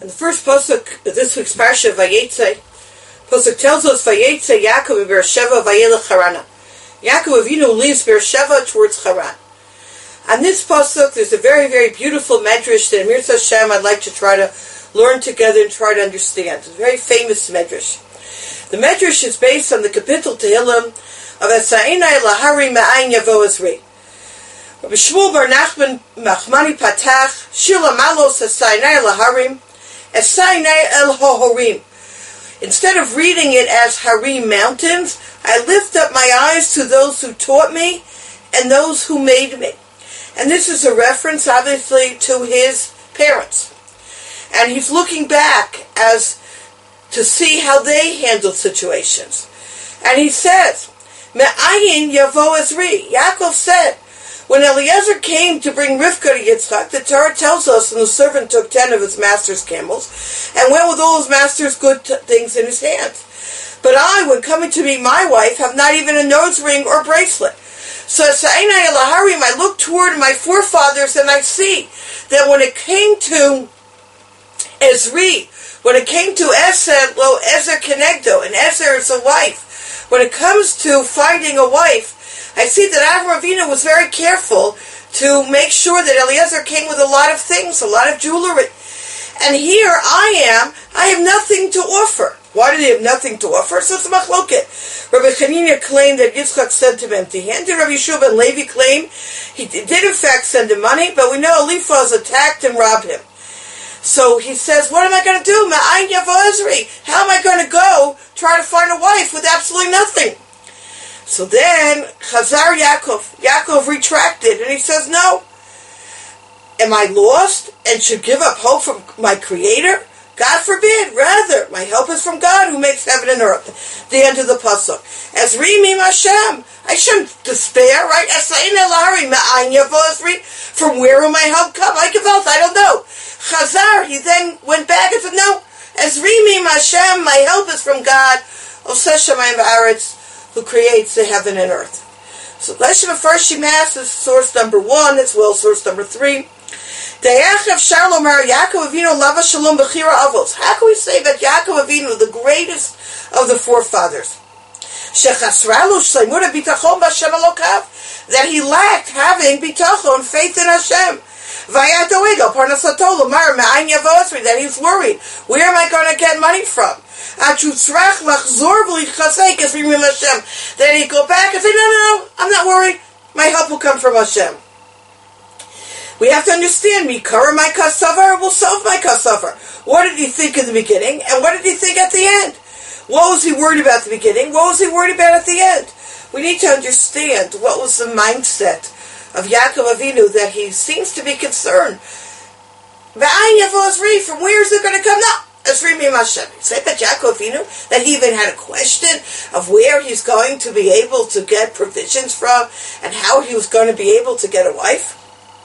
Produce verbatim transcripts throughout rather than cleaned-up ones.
And the first pasuk of this week's parsha, Vayetze, pasuk tells us, Vayetze Yaakov in Beersheva Vayelech Harana. Yaakov Avinu leaves Beersheva towards Haran. On this pasuk, there's a very, very beautiful medrash that Amir Hashem I'd like to try to learn together and try to understand. It's a very famous medrash. The medrash is based on the Kapitel Tehillim of Esainai Lahari Ma'ayin Yavo Ezri. Rabbi Shmuel Bar Nachman Machmani Patach Shila Malos Esainai Laharim Esainai El Hohorim. Instead of reading it as Harim mountains, I lift up my eyes to those who taught me and those who made me. And this is a reference, obviously, to his parents. And he's looking back as to see how they handled situations. And he says, Me'ayin Yavo Ezri. Yaakov said, when Eliezer came to bring Rivka to Yitzchak, the Torah tells us, and the servant took ten of his master's camels, and went with all his master's good t- things in his hands. But I, when coming to meet my wife, have not even a nose ring or bracelet. So Sa'inai Elaharim, I look toward my forefathers, and I see that when it came to Ezri, when it came to Eser, lo Ezer Kenegdo, and Ezer is a wife, when it comes to finding a wife, I see that Avraham Avinu was very careful to make sure that Eliezer came with a lot of things, a lot of jewelry. And here I am, I have nothing to offer. Why did he have nothing to offer? So it's a machloket. Rabbi Hanina claimed that Yitzchak sent him empty-handed. Rabbi Yeshua ben Levi claimed he did in fact send him money, but we know Eliphaz attacked and robbed him. So he says, what am I going to do? Ma'ayin Yavo Ezri. How am I going to go try to find a wife with absolutely nothing? So then, Chazar Yaakov, Yaakov retracted, and he says, no. Am I lost and should give up hope from my Creator? God forbid. Rather, my help is from God who makes heaven and earth. The end of the pasuk. As Rimim Hashem. I shouldn't despair, right? From where will my help come? I give out, I don't know. Chazar, he then went back and said, no. As Rimim Hashem, my help is from God. Oseh Shamayim V'aretz, who creates the heaven and earth. So Leshem Afarshim Mass is source number one, as well as source number three. Dayachav Shalomar Yaakov Avinu Lava Shalom Bechira Avos. How can we say that Yaakov Avinu, the greatest of the forefathers, Shechasralu Shleimura Bitachon B'Hashem Elokav, that he lacked having bitachon, faith in Hashem. Vayadoego Parnasato Lomar Ma'ayin Yavo Ezri, that he's worried. Where am I going to get money from? That he go back and say, no, no, no, I'm not worried. My help will come from Hashem. We have to understand, Mikara my kasavar will solve my kasavar. What did he think in the beginning, and what did he think at the end? What was he worried about at the beginning? What was he worried about at the end? We need to understand what was the mindset of Yaakov Avinu that he seems to be concerned. From where is it going to come? No. Say that Yaakov Avinu, that he even had a question of where he's going to be able to get provisions from and how he was going to be able to get a wife.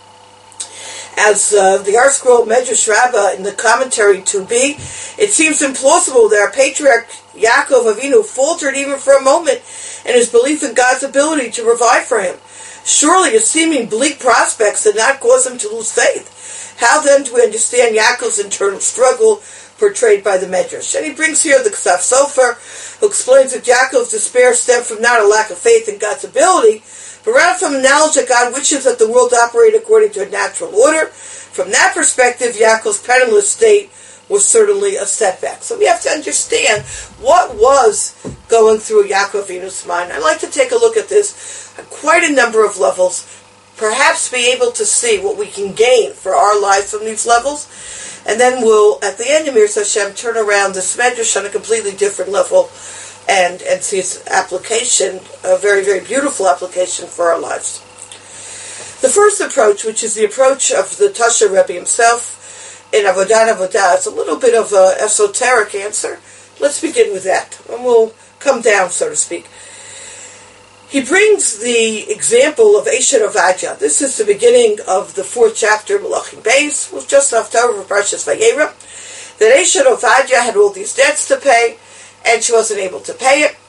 As uh, the Art Scroll Medrash Rabbah in the commentary to be, it seems implausible that our patriarch Yaakov Avinu faltered even for a moment in his belief in God's ability to provide for him. Surely his seeming bleak prospects did not cause him to lose faith. How then do we understand Yaakov's internal struggle portrayed by the Medrash? And he brings here the Ksaf Sofer, who explains that Yaakov's despair stemmed from not a lack of faith in God's ability, but rather from the knowledge that God wishes that the world operate according to a natural order. From that perspective, Yaakov's penniless state was certainly a setback. So we have to understand what was going through Yaakov Avinu's mind. I'd like to take a look at this at quite a number of levels, perhaps be able to see what we can gain for our lives from these levels, and then we'll, at the end of Mir Hashem, turn around this Medrash on a completely different level and, and see its application, a very, very beautiful application for our lives. The first approach, which is the approach of the Tasha Rebbe himself in Avodah Avodah, it's a little bit of an esoteric answer. Let's begin with that, and we'll come down, so to speak. He brings the example of Esher Ovadia. This is the beginning of the fourth chapter, Malachim Beis, was just after Parshas Vayera, that Esher Ovadia had all these debts to pay, and she wasn't able to pay it.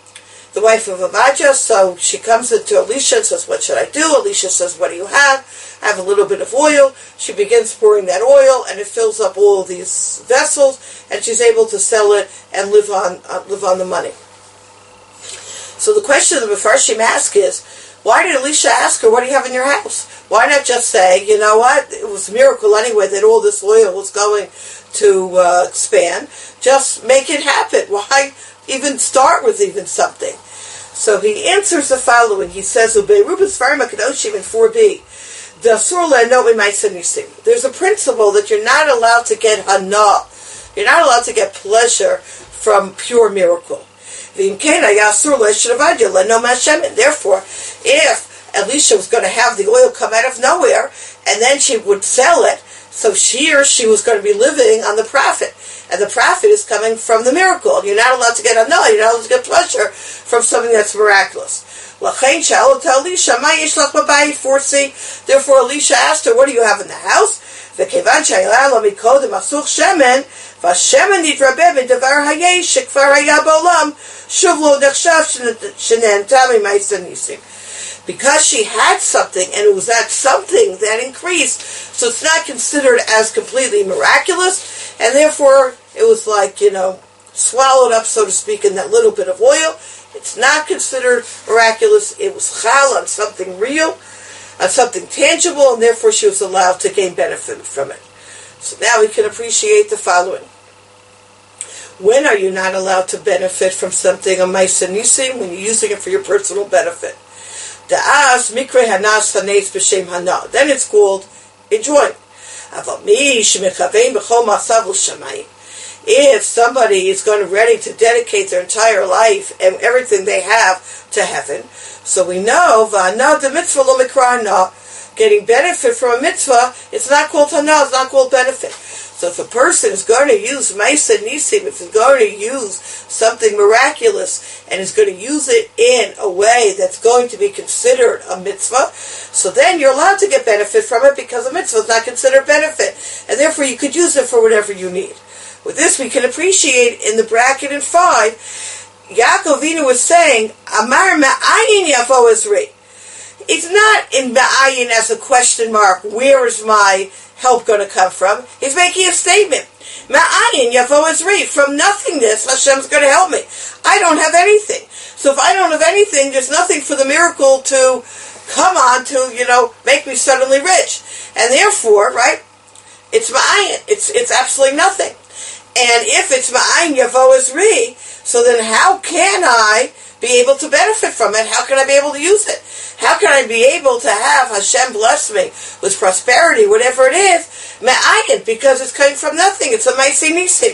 the wife of Abijah. So she comes into Elisha and says, what should I do? Elisha says, what do you have? I have a little bit of oil. She begins pouring that oil, and it fills up all these vessels, and she's able to sell it and live on uh, live on the money. So the question the Mefarshim ask is, why did Elisha ask her, what do you have in your house? Why not just say, you know what, it was a miracle anyway that all this oil was going to uh, expand. Just make it happen. Why even start with even something? So he answers the following. He says, in four b, there's a principle that you're not allowed to get hana. You're not allowed to get pleasure from pure miracle. Therefore, if Elisha was going to have the oil come out of nowhere, and then she would sell it, so she or she was going to be living on the profit. And the profit is coming from the miracle. You're not allowed to get hana, you're not allowed to get pleasure from something that's miraculous. Therefore Elisha asked her, what do you have in the house? Because she had something, and it was that something that increased, so it's not considered as completely miraculous, and therefore it was like, you know, swallowed up, so to speak, in that little bit of oil. It's not considered miraculous. It was chal on something real, on something tangible, and therefore she was allowed to gain benefit from it. So now we can appreciate the following. When are you not allowed to benefit from something, a ma'aseh nisim? When you're using it for your personal benefit. Then it's called enjoying. If somebody is going to ready to dedicate their entire life and everything they have to heaven, so we know getting benefit from a mitzvah, it's not called hana, it's not called benefit. So if a person is going to use ma'aseh nisim, if he's going to use something miraculous and is going to use it in a way that's going to be considered a mitzvah, so then you're allowed to get benefit from it because a mitzvah is not considered benefit. And therefore you could use it for whatever you need. With this we can appreciate in the bracket in five, Yaakov Avinu was saying, Amar ma'ayin yavo ezri. It's not in ma'ayin as a question mark, where is my help going to come from? He's making a statement. Ma'ayin yavo ezri. From nothingness, Hashem's going to help me. I don't have anything. So if I don't have anything, there's nothing for the miracle to come on to, you know, make me suddenly rich. And therefore, right, it's ma'ayin. It's, it's absolutely nothing. And if it's ma'ayin yavo ezri, so then how can I be able to benefit from it? How can I be able to use it? How can I be able to have Hashem bless me with prosperity, whatever it is, me'ayin, because it's coming from nothing. It's a ma'aseh nisim.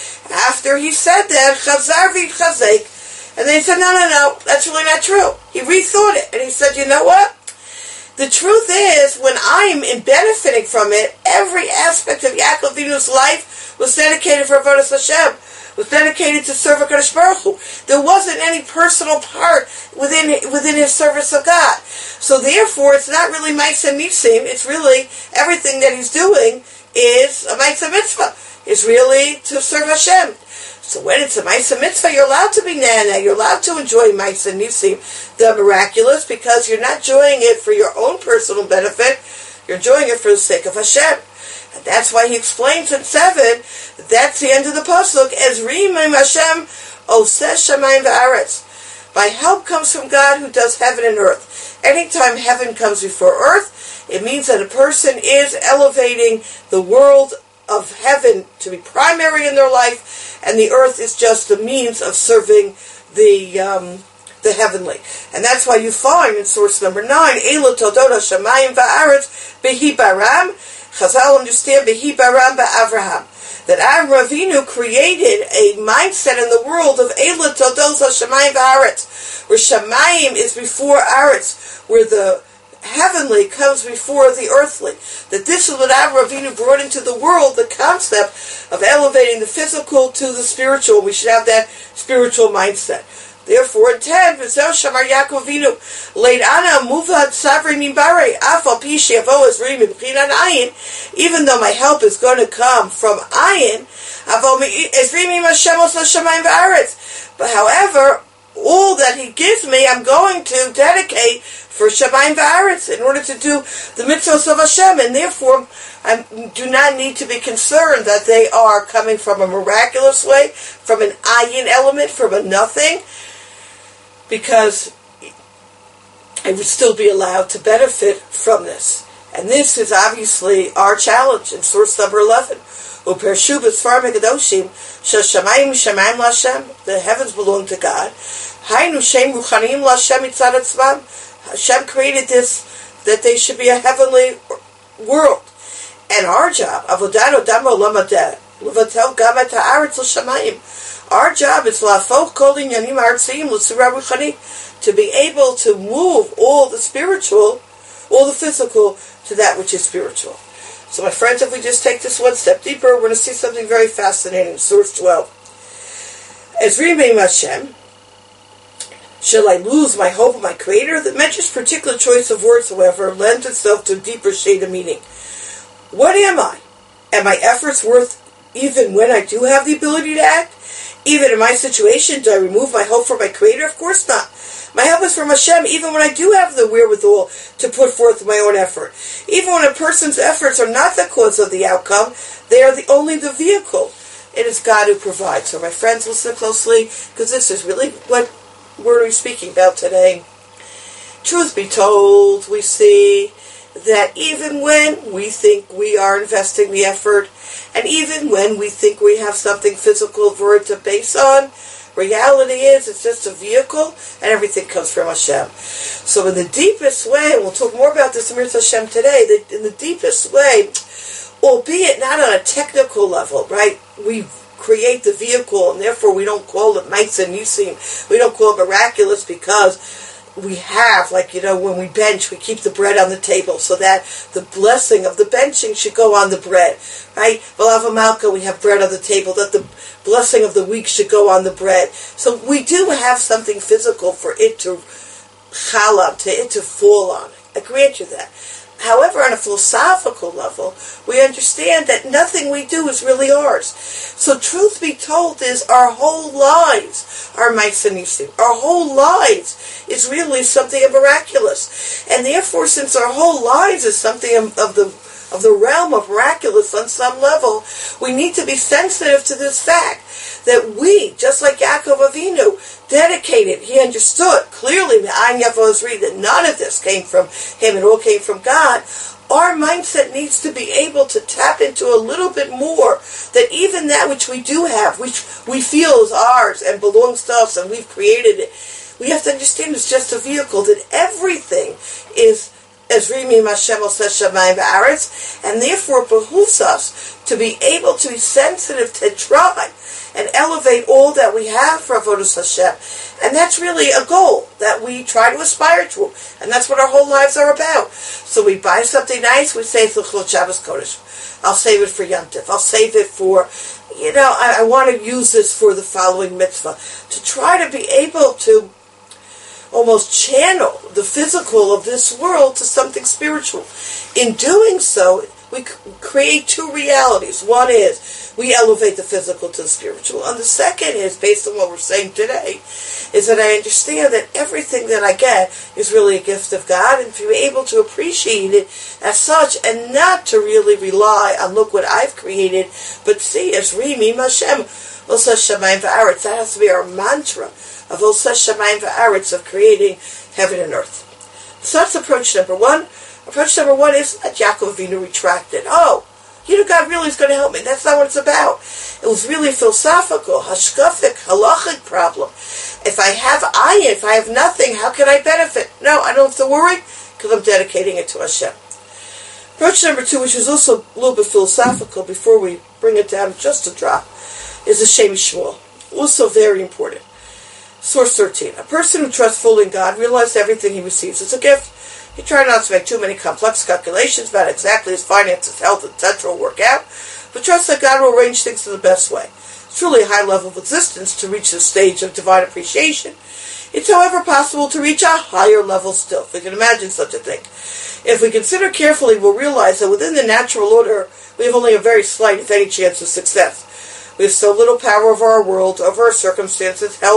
After he said that, chazar v'chazek, and then he said, no, no, no, that's really not true. He rethought it, and he said, you know what? The truth is, when I'm in benefiting from it, every aspect of Yaakov Avinu's life was dedicated for Avodas Hashem, was dedicated to serve HaKadosh Baruch Hu. There wasn't any personal part within within his service of God. So therefore, it's not really ma'aseh nisim, it's really everything that he's doing is a ma'aseh mitzvah. It's really to serve Hashem. So when it's a ma'aseh mitzvah, you're allowed to be nana, you're allowed to enjoy ma'aseh nisim, the miraculous, because you're not enjoying it for your own personal benefit, you're enjoying it for the sake of Hashem. And that's why he explains in seven, that's the end of the pasuk, Ezri mim Hashem oseh shamayim v'aretz. My help comes from God who does heaven and earth. Anytime heaven comes before earth, it means that a person is elevating the world of heaven to be primary in their life, and the earth is just a means of serving the um, the heavenly. And that's why you find in source number nine, Elo todot hashamayim v'aretz behi baram. Chazal understand behi baram ba'Avraham, that Avraham Avinu created a mindset in the world of Elo todot hashamayim v'aretz, where shamayim is before aretz, where the heavenly comes before the earthly. That this is what Avraham Avinu brought into the world, the concept of elevating the physical to the spiritual. We should have that spiritual mindset. Therefore, in ten, V'zeh shamar Yaakov Avinu, le'ana muvad savri mimbare, afal pi she'avo ezri mibchinan ayin, even though my help is going to come from ayin, aval ezri mim Hashem oseh shamayim v'aretz. But however, all that he gives me, I'm going to dedicate for Shamayim V'Aretz in order to do the mitzvahs of Hashem, and therefore I do not need to be concerned that they are coming from a miraculous way, from an ayin element, from a nothing, because I would still be allowed to benefit from this. And this is obviously our challenge in source number eleven. Upershu b'sfar megadoshim shashamayim shamayim l'Hashem. The heavens belong to God. Hainu shem ruchanim l'Hashem mitzad atzmam. Hashem created this that they should be a heavenly world. And our job, avodat odam olam hadeh, levatel gam et haaretz l'shamayim. Our job is lafoch kol inyanim artziyim l'tzura ruchani, to be able to move all the spiritual, all the physical, to that which is spiritual. So my friends, if we just take this one step deeper, we're going to see something very fascinating. Source twelve. As Rimei Hashem, shall I lose my hope of my Creator? The mentioned particular choice of words, however, lends itself to a deeper shade of meaning. What am I? Am my efforts worth even when I do have the ability to act? Even in my situation, do I remove my hope from my Creator? Of course not. My help is from Hashem, even when I do have the wherewithal to put forth my own effort. Even when a person's efforts are not the cause of the outcome, they are the, only the vehicle. It is God who provides. So my friends, listen closely, because this is really what we're speaking about today. Truth be told, we see that even when we think we are investing the effort, and even when we think we have something physical for it to base on, reality is it's just a vehicle, and everything comes from Hashem. So in the deepest way, and we'll talk more about this in Mirza Hashem today, that in the deepest way, albeit not on a technical level, right? We create the vehicle, and therefore we don't call it Ma'aseh Nisim. We don't call it miraculous because we have, like, you know, when we bench, we keep the bread on the table so that the blessing of the benching should go on the bread, right? V'lava Malka, we have bread on the table, that the blessing of the week should go on the bread. So we do have something physical for it to chalab, to it to fall on. I grant you that. However, on a philosophical level, we understand that nothing we do is really ours. So truth be told is our whole lives are Ma'aseh Nisim. Our whole lives is really something miraculous. And therefore, since our whole lives is something of, of the of the realm of miraculous on some level, we need to be sensitive to this fact that we, just like Yaakov Avinu, dedicated, he understood clearly that none of this came from him, it all came from God. Our mindset needs to be able to tap into a little bit more, that even that which we do have, which we feel is ours and belongs to us and we've created it, we have to understand it's just a vehicle, that everything is as Rimei Hashem says Shamayim V'Aretz, and therefore it behooves us to be able to be sensitive to try and elevate all that we have for Avodas Hashem. And that's really a goal that we try to aspire to, and that's what our whole lives are about. So we buy something nice, we say it's L'chol Shabbos Kodesh. I'll save it for Yom Tov. I'll save it for, you know, I, I want to use this for the following mitzvah. To try to be able to almost channel the physical of this world to something spiritual. In doing so, we create two realities. One is we elevate the physical to the spiritual, and the second is, based on what we're saying today, is that I understand that everything that I get is really a gift of God, and to be able to appreciate it as such, and not to really rely on, look what I've created, but see as Rimei Hashem Oseh Shamayim V'Aretz. That has to be our mantra of Oseh Shamayim V'Aretz, of creating heaven and earth. So that's approach number one. Approach number one is that Yaakov Avinu retracted. Oh, you know, God really is going to help me. That's not what it's about. It was really a philosophical, hashkafic, halachic problem. If I have ayin, if I have nothing, how can I benefit? No, I don't have to worry, because I'm dedicating it to Hashem. Approach number two, which is also a little bit philosophical, before we bring it down just a drop, is the Shem Shmuel. Also very important. Source thirteen. A person who trusts fully in God realizes everything he receives is a gift. He tried not to make too many complex calculations about exactly his finances, health, et cetera will work out, but trust that God will arrange things in the best way. It's truly a high level of existence to reach the stage of divine appreciation. It's, however, possible to reach a higher level still, if we can imagine such a thing. If we consider carefully, we'll realize that within the natural order, we have only a very slight, if any, chance of success. We have so little power over our world, over our circumstances, health,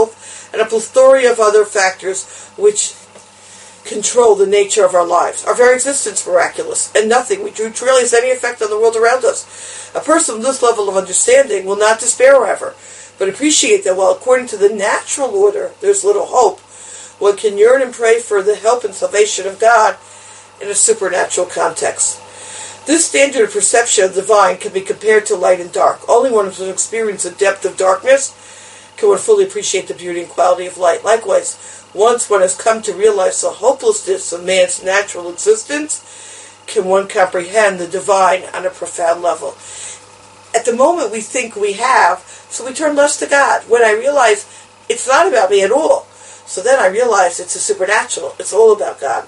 and a plethora of other factors which control the nature of our lives. Our very existence is miraculous, and nothing we do truly has any effect on the world around us. A person with this level of understanding will not despair, however, but appreciate that while according to the natural order there's little hope, one can yearn and pray for the help and salvation of God in a supernatural context. This standard of perception of the divine can be compared to light and dark. Only one who has experienced the depth of darkness can one fully appreciate the beauty and quality of light. Likewise, once one has come to realize the hopelessness of man's natural existence, can one comprehend the divine on a profound level. At the moment we think we have, so we turn less to God. When I realize it's not about me at all, so then I realize it's a supernatural. It's all about God.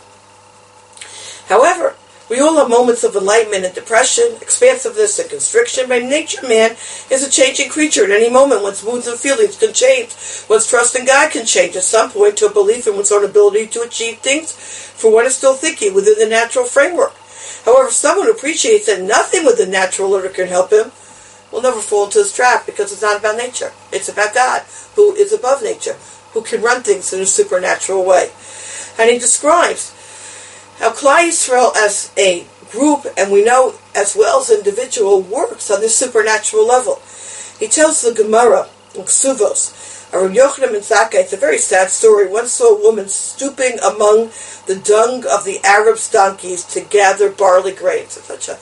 However, we all have moments of enlightenment and depression, expansiveness and constriction. By nature, man is a changing creature. At any moment, one's moods and feelings can change. One's trust in God can change at some point to a belief in one's own ability to achieve things, for one is still thinking within the natural framework. However, someone who appreciates that nothing within natural order can help him will never fall into this trap, because it's not about nature. It's about God, who is above nature, who can run things in a supernatural way. And he describes how Klal Yisrael as a group, and we know as well as individual, works on this supernatural level. He tells the Gemara in Ksuvos, Rabbi Yochanan ben Zakkai, it's a very sad story. Once saw a woman stooping among the dung of the Arabs' donkeys to gather barley grains. It's such an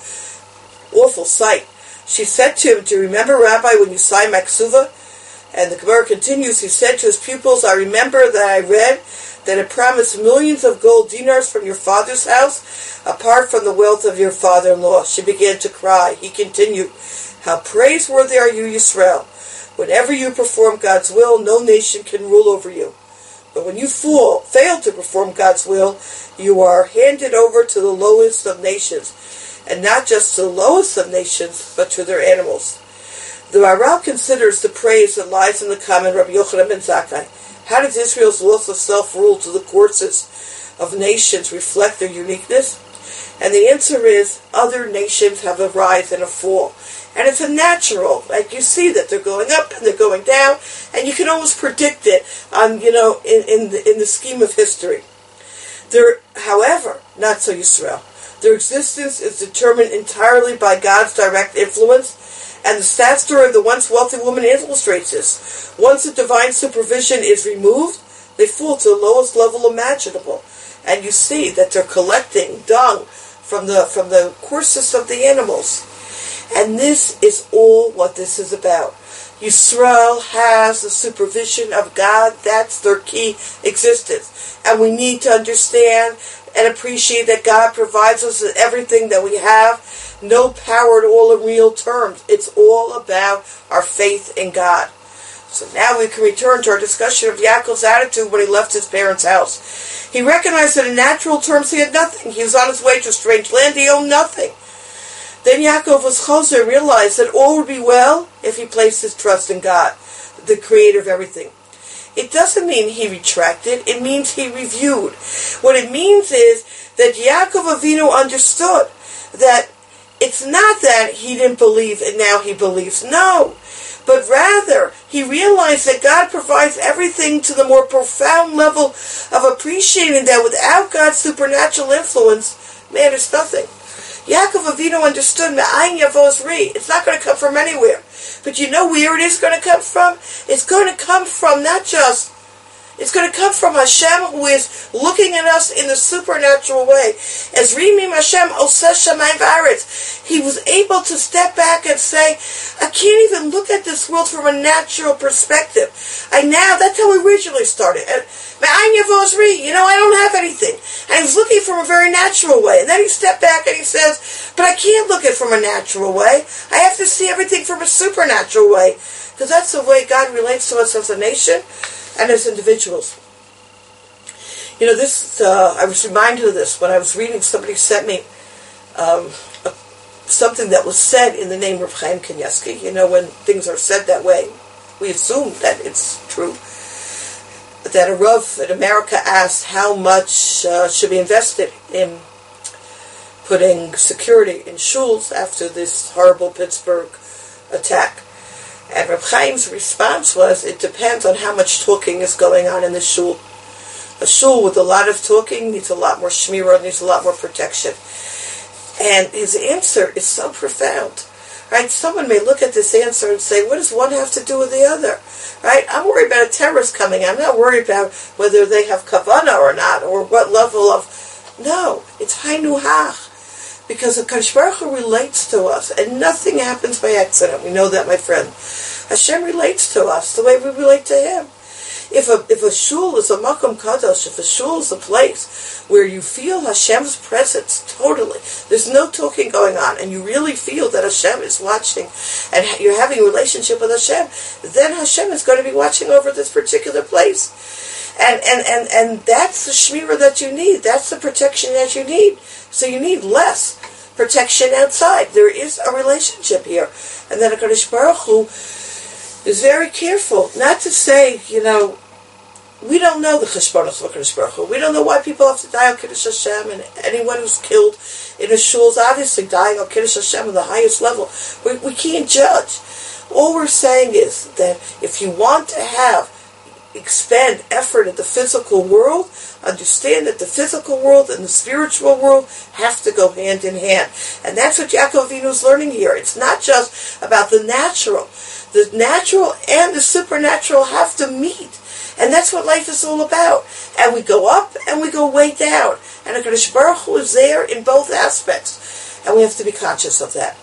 awful sight. She said to him, "Do you remember, Rabbi, when you signed my Ksuva?" And the Gemara continues, he said to his pupils, "I remember that I read that it promised millions of gold dinars from your father's house, apart from the wealth of your father-in-law." She began to cry. He continued, "How praiseworthy are you, Yisrael! Whenever you perform God's will, no nation can rule over you. But when you fool, fail to perform God's will, you are handed over to the lowest of nations, and not just to the lowest of nations, but to their animals." The Maharal considers the praise that lies in the comment Rabbi Yochanan ben Zakkai. How does Israel's loss of self-rule to the courses of nations reflect their uniqueness? And the answer is, other nations have a rise and a fall. And it's a natural, like you see that they're going up and they're going down, and you can almost predict it on, you know, in, in, the, in the scheme of history. They're, however, not so Yisrael. Their existence is determined entirely by God's direct influence, and the sad story of the once wealthy woman illustrates this. Once the divine supervision is removed, they fall to the lowest level imaginable. And you see that they're collecting dung from the from the corpses of the animals. And this is all what this is about. Yisrael has the supervision of God. That's their key existence. And we need to understand and appreciate that God provides us with everything that we have. No power at all in real terms. It's all about our faith in God. So now we can return to our discussion of Yaakov's attitude when he left his parents' house. He recognized that in natural terms he had nothing. He was on his way to a strange land. He owned nothing. Then Yaakov was choser and realized that all would be well if he placed his trust in God, the creator of everything. It doesn't mean he retracted. It means he reviewed. What it means is that Yaakov Avinu understood that it's not that he didn't believe and now he believes. No. But rather, he realized that God provides everything to the more profound level of appreciating that without God's supernatural influence, man is nothing. Yaakov Avinu understood, Me'ayin yavos ri. It's not going to come from anywhere. But you know where it is going to come from? It's going to come from not just, it's going to come from Hashem, who is looking at us in a supernatural way. As Rimim Hashem oseh shamayim v'aretz, he was able to step back and say, I can't even look at this world from a natural perspective. I now, that's how we originally started. And Me'ayin yavos ri, you know, I don't have anything. And he was looking from a very natural way. And then he stepped back and he says, but I can't look at it from a natural way. I have to see everything from a supernatural way. Because that's the way God relates to us as a nation and as individuals. You know, this, uh, I was reminded of this when I was reading, somebody sent me um, a, something that was said in the name of Chaim Kanievsky. You know, when things are said that way, we assume that it's true. That a Rav in America asked how much uh, should be invested in putting security in shuls after this horrible Pittsburgh attack. And Reb Chaim's response was, it depends on how much talking is going on in the shul. A shul with a lot of talking needs a lot more shmirah, needs a lot more protection. And his answer is so profound. Right? Someone may look at this answer and say, what does one have to do with the other? Right? I'm worried about a terrorist coming. I'm not worried about whether they have kavanah or not, or what level of... No, it's Hainu Hach. Because the Kadosh Baruch Hu relates to us, and nothing happens by accident. We know that, my friend. Hashem relates to us the way we relate to Him. If a if a shul is a makom kadosh, if a shul is a place where you feel Hashem's presence totally, there's no talking going on, and you really feel that Hashem is watching, and you're having a relationship with Hashem, then Hashem is going to be watching over this particular place. And, and, and, and that's the shmirah that you need. That's the protection that you need. So you need less protection outside. There is a relationship here. And then HaKadosh Baruch Hu is very careful not to say, you know, we don't know the cheshbonos of HaKadosh Baruch Hu. We don't know why people have to die on Kiddush Hashem, and anyone who's killed in a shul is obviously dying on Kiddush Hashem on the highest level. We, we can't judge. All we're saying is that if you want to have expend effort in the physical world, understand that the physical world and the spiritual world have to go hand in hand. And that's what Yaakov Avinu is learning here. It's not just about the natural. The natural and the supernatural have to meet. And that's what life is all about. And we go up and we go way down. And HaKadosh Baruch Hu is there in both aspects. And we have to be conscious of that.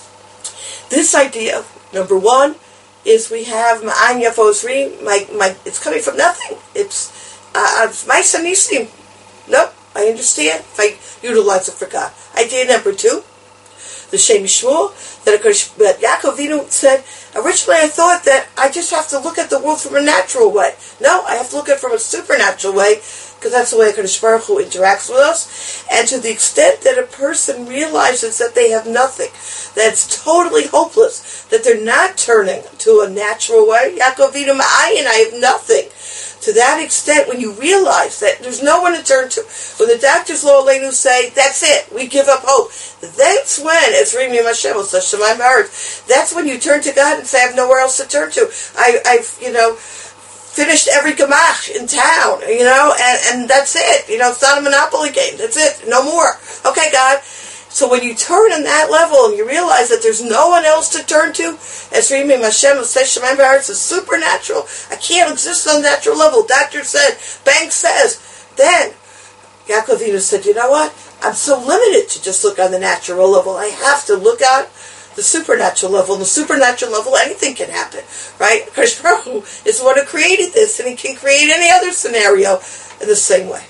This idea, number one, is we have Ma'an Yavozri, my, my, it's coming from nothing. It's, uh, it's my Sanisim. Nope, I understand if I utilize it for God. Idea number two, the Shem Yishmuel, that, that Yaakov Avinu said, originally I thought that I just have to look at the world from a natural way. No, I have to look at it from a supernatural way, because that's the way HaKadosh Baruch Hu interacts with us. And to the extent that a person realizes that they have nothing, that it's totally hopeless, that they're not turning to a natural way, Yaakov Avinu Ma'ayin, I have nothing. To that extent, when you realize that there's no one to turn to, when the doctors Lo Aleinu say, that's it, we give up hope, that's when, as Rimi Hashem will say, Shemaim Haaretz, that's when you turn to God and say, I have nowhere else to turn to. I, I've, you know, finished every gemach in town, you know, and, and that's it. You know, it's not a Monopoly game. That's it. No more. Okay, God. So when you turn on that level and you realize that there's no one else to turn to, as Rimi Hashem will say, Shemaim Haaretz is supernatural. I can't exist on a natural level. Doctor said, bank says. Then Yaakov Avinu said, you know what? I'm so limited to just look on the natural level. I have to look at the supernatural level. On the supernatural level, anything can happen, right? Kadosh Baruch Hu is the one who created this, and He can create any other scenario in the same way.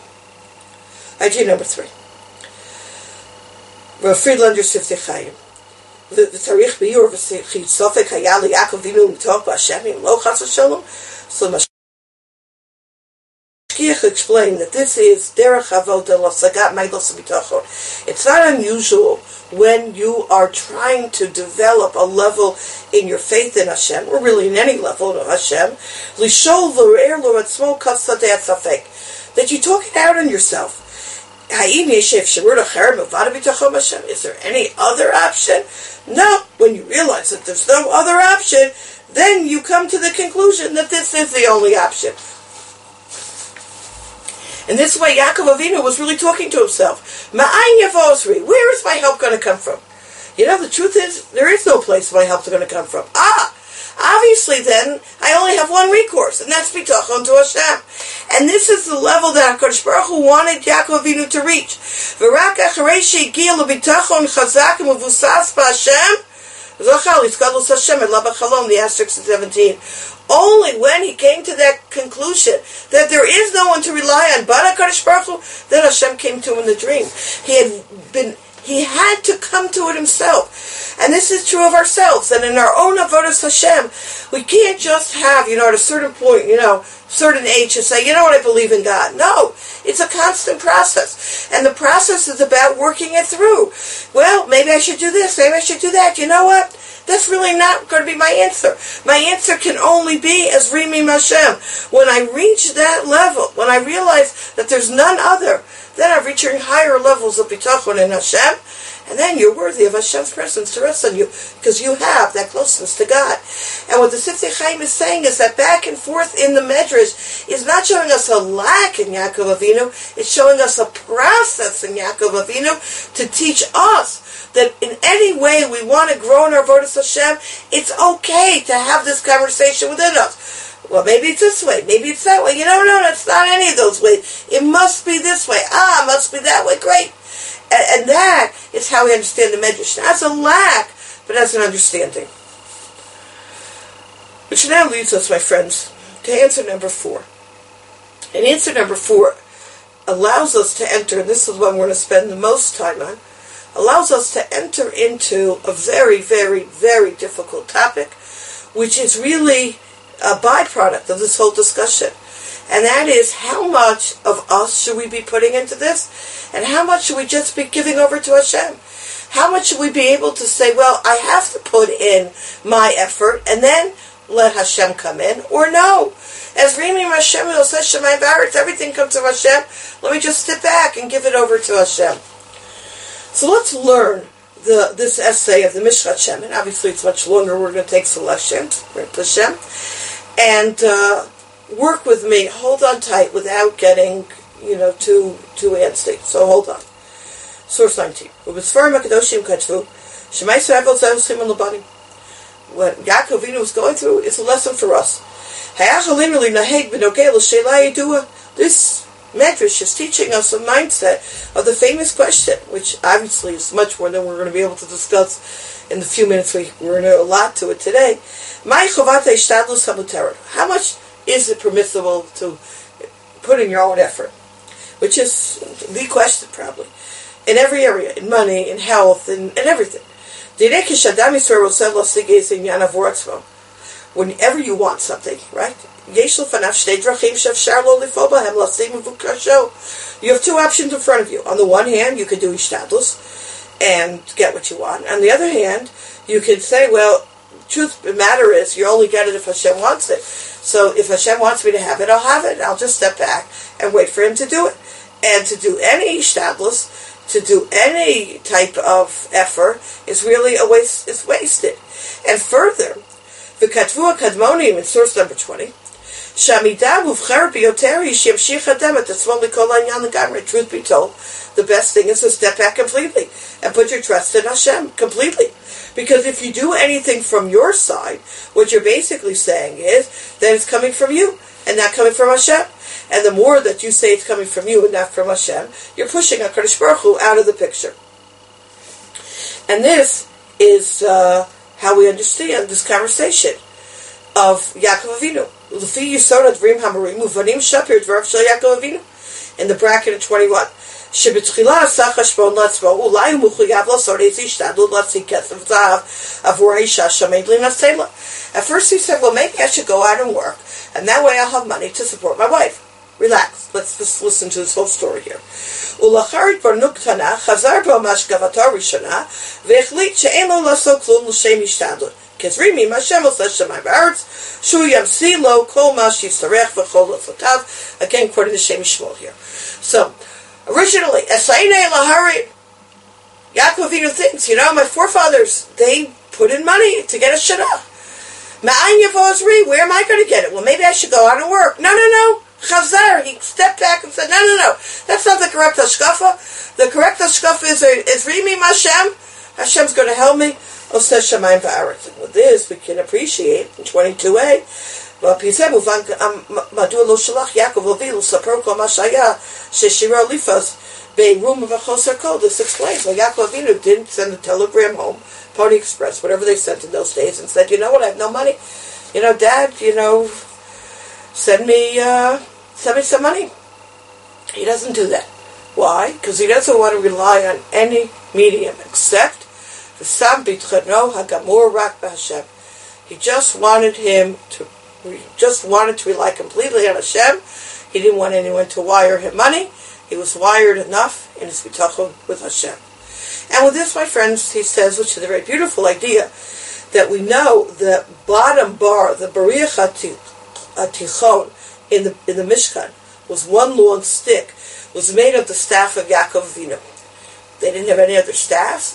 Idea number three. Rav Friedlander Sifte Chaim. V'tarich b'yur v'chid sofek hayal Yaakov Avinu m'toch b'Hashem lo chas v'shalom. So Mashkiach explained that this is derech avoda l'sagat meidos b'tachon. It's not unusual when you are trying to develop a level in your faith in Hashem, or really in any level of Hashem, lishol v're'er lo atzmo katzadei safek, that you talk it out on yourself. Is there any other option? No. When you realize that there's no other option, then you come to the conclusion that this is the only option. And this way Yaakov Avinu was really talking to himself. Ma'ayin Yavozri, where is my help going to come from? You know, the truth is, there is no place my help is going to come from. Ah! Obviously then, I only have one recourse, and that's bitachon to Hashem. And this is the level that HaKadosh Baruch Hu wanted Yaakov Avinu to reach. V'rak acharei she'higia lebitachon chazak umevusas b'Hashem, zochal yiskadlus Hashem ela b'chalom, the Acts six and seventeen. Only when he came to that conclusion that there is no one to rely on but HaKadosh Baruch Hu, then Hashem came to him in the dream. He had been He had to come to it himself. And this is true of ourselves. And in our own avodas Hashem, we can't just have, you know, at a certain point, you know, certain age to say, you know what, I believe in God. No, it's a constant process. And the process is about working it through. Well, maybe I should do this, maybe I should do that. You know what? That's really not going to be my answer. My answer can only be as Rimi Hashem. When I reach that level, when I realize that there's none other, then I'm reaching higher levels of bitachon in Hashem, And then you're worthy of Hashem's presence to rest on you, because you have that closeness to God. And what the Siftei Chaim is saying is that back and forth in the Medrash is not showing us a lack in Yaakov Avinu, it's showing us a process in Yaakov Avinu to teach us that in any way we want to grow in our avodas Hashem, it's okay to have this conversation within us. Well, maybe it's this way, maybe it's that way. You know, no, no, it's not any of those ways. It must be this way. Ah, it must be that way. Great. And, and that is how we understand the Medrash. Not as a lack, but as an understanding. Which now leads us, my friends, to answer number four. And answer number four allows us to enter, and this is what we're going to spend the most time on, allows us to enter into a very, very, very difficult topic, which is really a byproduct of this whole discussion. And that is, how much of us should we be putting into this? And how much should we just be giving over to Hashem? How much should we be able to say, well, I have to put in my effort, and then let Hashem come in? Or no, as Rimi Hashem says, Shemai Baritz, everything comes from Hashem. Let me just sit back and give it over to Hashem. So let's learn the this essay of the Mishchat Shem, and obviously it's much longer. We're going to take selections, Hashem, and uh, work with me. Hold on tight without getting, you know, too too antsy. So hold on. Source nineteen. What Yaakov Avinu was going through is a lesson for us. This Medrash is teaching us a mindset of the famous question, which obviously is much more than we're going to be able to discuss in the few minutes we, we're going to allot to it today. How much is it permissible to put in your own effort? Which is the question, probably. In every area, in money, in health, in, in everything. Whenever you want something, right? You have two options in front of you. On the one hand, you can do ishtadlus and get what you want. On the other hand, you can say, well, truth of the matter is, you only get it if Hashem wants it. So if Hashem wants me to have it, I'll have it. I'll just step back and wait for Him to do it. And to do any ishtadlus, to do any type of effort, is really a waste. It's wasted. And further, the Katvu Kadmonim in source number twenty. Truth be told, the best thing is to step back completely and put your trust in Hashem completely. Because if you do anything from your side, what you're basically saying is that it's coming from you and not coming from Hashem. And the more that you say it's coming from you and not from Hashem, you're pushing HaKadosh Baruch Hu out of the picture. And this is uh, how we understand this conversation of Yaakov Avinu. In the bracket of twenty-one. At first he said, well, maybe I should go out and work, and that way I'll have money to support my wife. Relax. Let's just listen to this whole story here. Again, quoting the Shem Shmuel here. So, originally, Yaakov Avinu thinks, you know, my forefathers, they put in money to get a shana. Where am I going to get it? Well, maybe I should go out and work. No, no, no. Chazar, he stepped back and said, no, no, no. That's not the correct hashkafa. The correct hashkafa is, is Rimi Hashem. Hashem's going to help me. And with this, we can appreciate in twenty-two a, this explains why Yaakov Avinu didn't send a telegram home, Pony Express, whatever they sent in those days, and said, you know what, I have no money. You know, Dad, you know, send me, uh, send me some money. He doesn't do that. Why? Because he doesn't want to rely on any medium except he just wanted him to, he just wanted to rely completely on Hashem. He didn't want anyone to wire him money. He was wired enough in his bitachon with Hashem. And with this, my friends, he says, which is a very beautiful idea, that we know the bottom bar, the Bariach HaTichon in the in the Mishkan, was one long stick, was made of the staff of Yaakov Avinu. They didn't have any other staffs.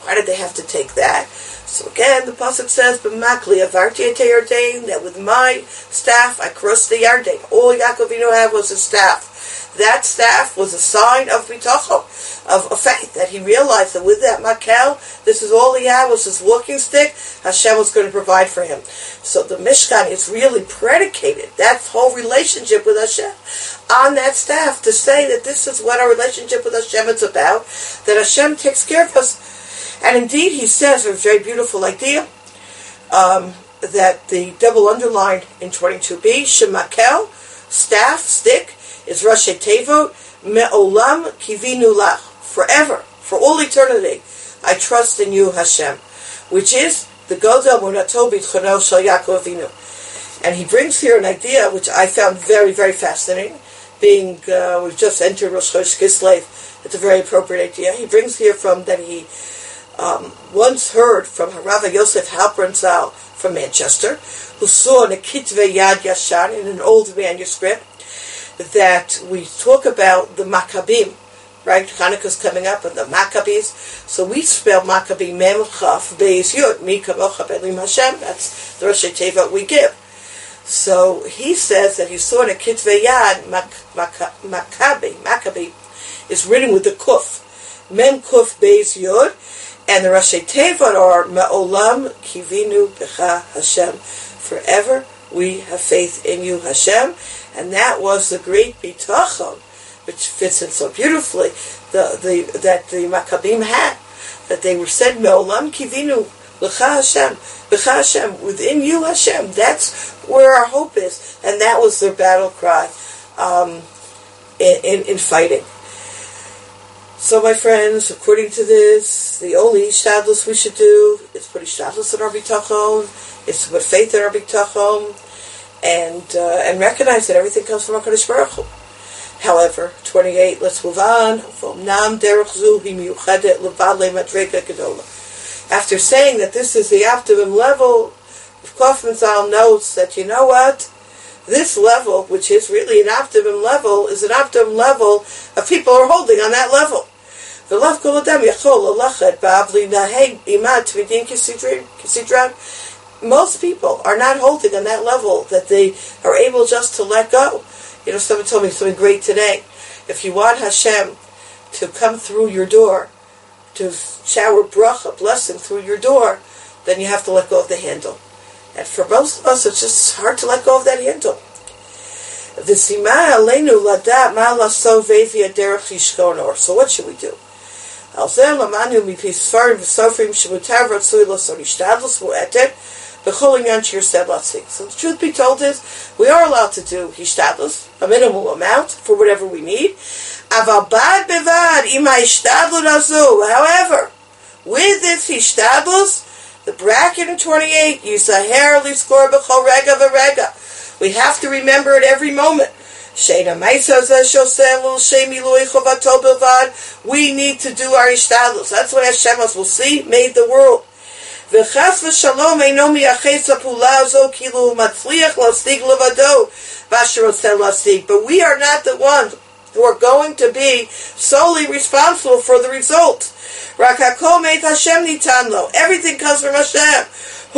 Why did they have to take that? So again, the pasuk says, "B'makli avarti et Yarden," that with my staff I crossed the Yarden. All Yaakov Avinu had was a staff. That staff was a sign of bitachon, of, of faith, that he realized that with that makel, this is all he had was his walking stick. Hashem was going to provide for him. So the Mishkan is really predicated, that whole relationship with Hashem, on that staff, to say that this is what our relationship with Hashem is about, that Hashem takes care of us. And indeed, he says a very beautiful idea, um, that the double underlined in twenty-two b, Shemakel, staff, stick, is Rashi Tevot, Me'olam Kivinu Lach, forever, for all eternity, I trust in you, Hashem, which is the Godel Munato B'Tchono Shel Yaakov Avinu. And he brings here an idea which I found very, very fascinating, being, uh, we've just entered Rosh Chodesh Kislev, it's a very appropriate idea. He brings here from that he um, once heard from Harav Yosef Halperin Zal from Manchester, who saw in a Kitvei Yad Yashan, in an old manuscript, that we talk about the Maccabim, right? Hanukkah's coming up, and the Maccabees. So we spell Maccabee Mem Chaf Beis Yud, Mi Kamocha Belim Hashem. That's the Rashi Teva we give. So he says that he saw in a Kitvei Yad, Maccabee, Maccabee is written with the Kuf, Mem Kuf Beis Yud, and the Rashi Teva are Ma'olam Kivinu Becha Hashem. Forever we have faith in you, Hashem. And that was the great bitachon, which fits in so beautifully, the, the, that the Maccabim had, that they were said, Me'olam kivinu, l'cha Hashem, l'cha Hashem, within you Hashem, that's where our hope is. And that was their battle cry um, in, in, in fighting. So my friends, according to this, the only ishtadlus we should do is put ishtadlus in our bitachon, is to put faith in our bitachon, and uh, and recognize that everything comes from HaKadosh Baruch Hu. However, twenty-eight, let's move on. After saying that this is the optimum level, Kaufman Zal notes that, you know what? This level, which is really an optimum level, is an optimum level of people who are holding on that level. Most people are not holding on that level, that they are able just to let go. You know, someone told me something great today. If you want Hashem to come through your door, to shower bracha, blessing through your door, then you have to let go of the handle. And for most of us, it's just hard to let go of that handle. So what should we do? So the truth be told is, we are allowed to do hishtadlus, a minimal amount, for whatever we need. However, with this hishtadlus, the bracket in twenty-eight, yizaher liskor b'chol rega v'rega. We have to remember at every moment. We need to do our hishtadlus. That's what Hashem will see, made the world. But we are not the ones who are going to be solely responsible for the result. Everything comes from Hashem.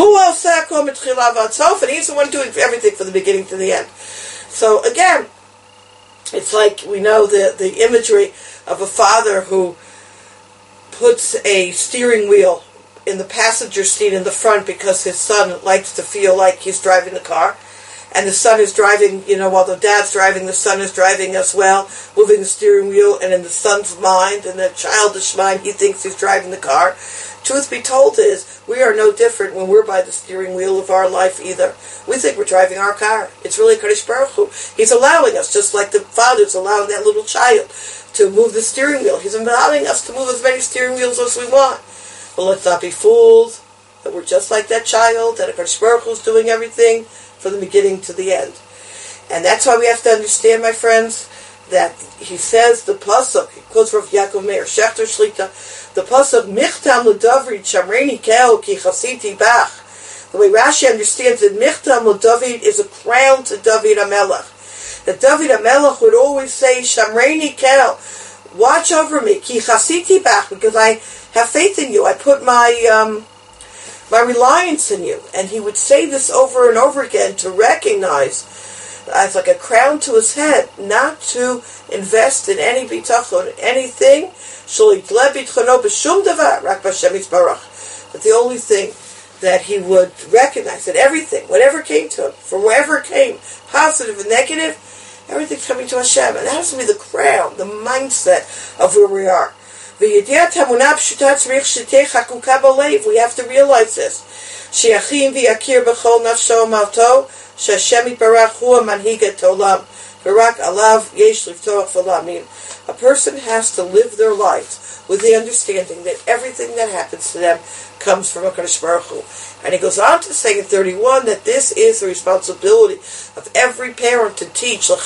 And He's the one doing everything from the beginning to the end. So again, it's like we know the, the imagery of a father who puts a steering wheel in the passenger seat in the front because his son likes to feel like he's driving the car. And the son is driving, you know, while the dad's driving, the son is driving as well, moving the steering wheel, and in the son's mind, in the childish mind, he thinks he's driving the car. Truth be told is, we are no different when we're by the steering wheel of our life either. We think we're driving our car. It's really Kadosh Baruch Hu. He's allowing us, just like the father's allowing that little child to move the steering wheel. He's allowing us to move as many steering wheels as we want. But let's not be fooled that we're just like that child, that Kadosh Baruch Hu is doing everything from the beginning to the end. And that's why we have to understand, my friends, that he says the pasuk, he quotes from Yaakov Meir, Shechter Shlita, the pasuk, Michtam l'David Shamreini Keo ki chasiti bach. The way Rashi understands it, Michtam l'David is a crown to David HaMelech. That David HaMelech would always say, Shamreini Keo, watch over me, ki chasiti bach, because I have faith in you. I put my um, my reliance in you. And he would say this over and over again to recognize, as like a crown to his head, not to invest in any bitachon, anything. But the only thing that he would recognize, that everything, whatever came to him, from wherever it came, positive and negative, everything's coming to Hashem. And that has to be the crown, the mindset of where we are. We have to realize this. A person has to live their lives with the understanding that everything that happens to them comes from HaKadosh Baruch Hu. And he goes on to say in thirty-one that this is the responsibility of every parent to teach, to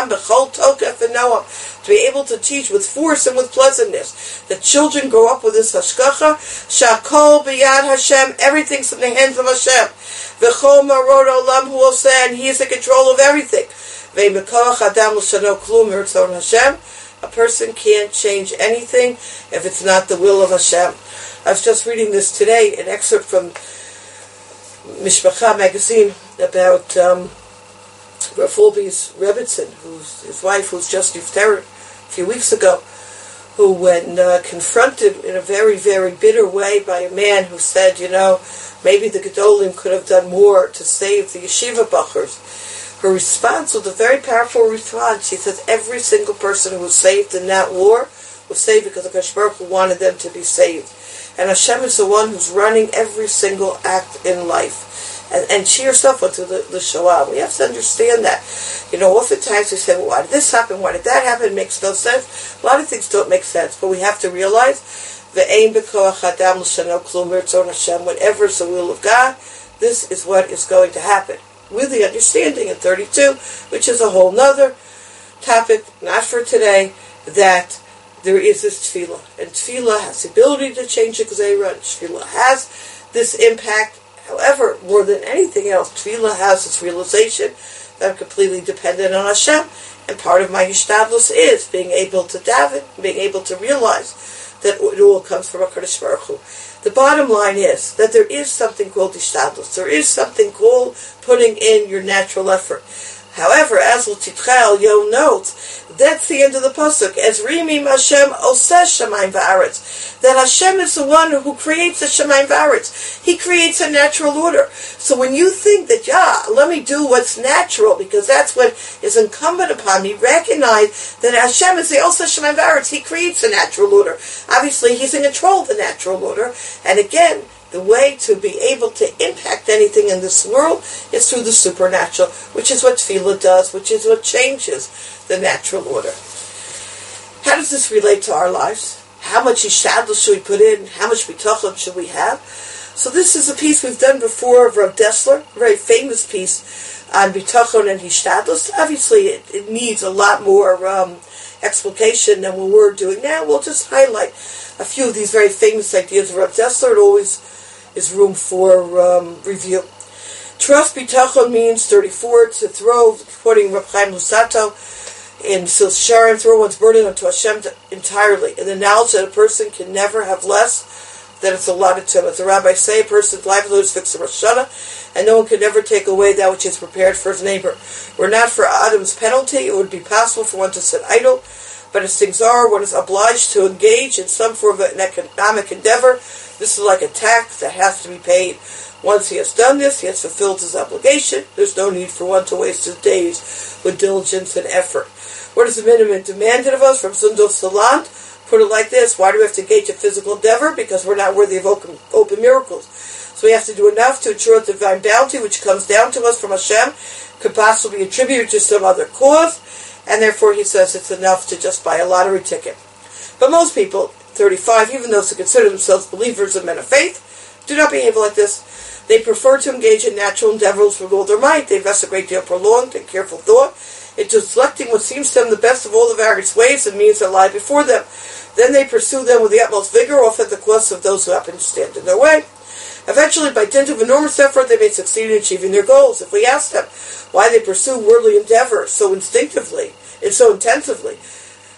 be able to teach with force and with pleasantness. That children grow up with this hashgacha, shakol b'yad Hashem, everything's in the hands of Hashem. V'chol marod olam hu oseh, and he is in control of everything. Ve'mekoach adam l'shano klum mirtzon Hashem. A person can't change anything if it's not the will of Hashem. I was just reading this today, an excerpt from Mishpacha magazine about um, Rav Fulby's Rebbitzin, who's his wife, who's just niftared a few weeks ago, who, when uh, confronted in a very, very bitter way by a man who said, you know, maybe the Gedolim could have done more to save the yeshiva bachers, her response was a very powerful response. She says every single person who was saved in that war was saved because HaKadosh Baruch Hu wanted them to be saved. And Hashem is the one who's running every single act in life. And, and she herself went through the, the Shoah. We have to understand that. You know, oftentimes we say, well, why did this happen? Why did that happen? It makes no sense. A lot of things don't make sense. But we have to realize, whatever is the will of God, this is what is going to happen. With the understanding in thirty-two, which is a whole nother topic, not for today, that there is this tefillah. And tefillah has the ability to change the gzeira, and tefillah has this impact. However, more than anything else, tefillah has this realization that I'm completely dependent on Hashem, and part of my hishtadlus is being able to daven, being able to realize that it all comes from HaKadosh Baruch Hu. The bottom line is that there is something called hishtadlus. There is something called putting in your natural effort. However, as L'Titchel, you'll note, that's the end of the pasuk. As Rimim Hashem oseh shamayim va'aretz. That Hashem is the one who creates the shamayim va'aretz. He creates a natural order. So when you think that, yeah, let me do what's natural, because that's what is incumbent upon me, recognize that Hashem is the oseh shamayim va'aretz. He creates a natural order. Obviously, He's in control of the natural order. And again, the way to be able to impact anything in this world is through the supernatural, which is what tefillah does, which is what changes the natural order. How does this relate to our lives? How much hishtadlus should we put in? How much bitachon should we have? So this is a piece we've done before of Rav Dessler, a very famous piece on bitachon and hishtadlus. Obviously, it, it needs a lot more um, explication than what we're doing now. We'll just highlight a few of these very famous ideas of Rav Dessler. It always is room for um, review. Trust bitachon means thirty-four, to throw, quoting Reb Chaim Lusato in Sil Sharon, throw one's burden onto Hashem entirely, in the knowledge that a person can never have less than it's allotted to him. As the rabbis say, a person's livelihood is fixed in Rosh Hashanah, and no one can never take away that which is prepared for his neighbor. Were not for Adam's penalty, it would be possible for one to sit idle, but as things are, one is obliged to engage in some form of an economic endeavor. This is like a tax that has to be paid. Once he has done this, he has fulfilled his obligation. There's no need for one to waste his days with diligence and effort. What is the minimum demanded of us from Sundal Salant? Put it like this: why do we have to engage in physical endeavor? Because we're not worthy of open, open miracles. So we have to do enough to ensure that the divine bounty which comes down to us from Hashem could possibly be attributed to some other cause, and therefore he says it's enough to just buy a lottery ticket. But most people, thirty-five, even those who consider themselves believers and men of faith, do not behave like this. They prefer to engage in natural endeavors with all their might. They invest a great deal of prolonged and careful thought into selecting what seems to them the best of all the various ways and means that lie before them. Then they pursue them with the utmost vigor, often at the cost of those who happen to stand in their way. Eventually, by dint of enormous effort, they may succeed in achieving their goals. If we ask them why they pursue worldly endeavor so instinctively and so intensively,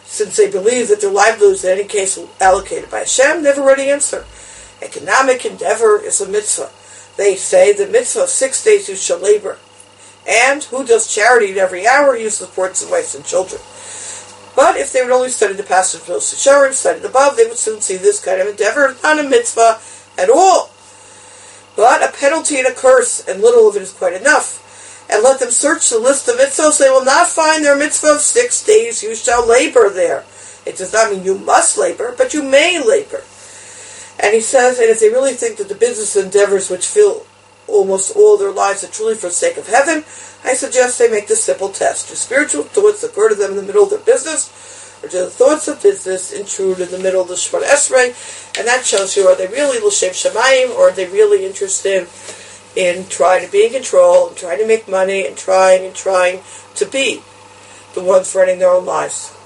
since they believe that their livelihood is in any case allocated by Hashem, they've already answered. Economic endeavor is a mitzvah. They say the mitzvah of six days you shall labor. And who does charity at every hour? You supports the wives and children. But if they would only study the passage of Yosef, studied above, they would soon see this kind of endeavor is not a mitzvah at all, but a penalty and a curse, and little of it is quite enough. And let them search the list of mitzvahs, they will not find their mitzvah of six days you shall labor there. It does not mean you must labor, but you may labor. And he says, and if they really think that the business endeavors which fill almost all their lives are truly for the sake of heaven, I suggest they make this simple test. Do spiritual thoughts occur to them in the middle of their business, or do the thoughts of business intrude in the middle of the Shemona Esrei? And that shows you, are they really l'shem shamayim, or are they really interested in trying to be in control, and trying to make money, and trying and trying to be the ones running their own lives?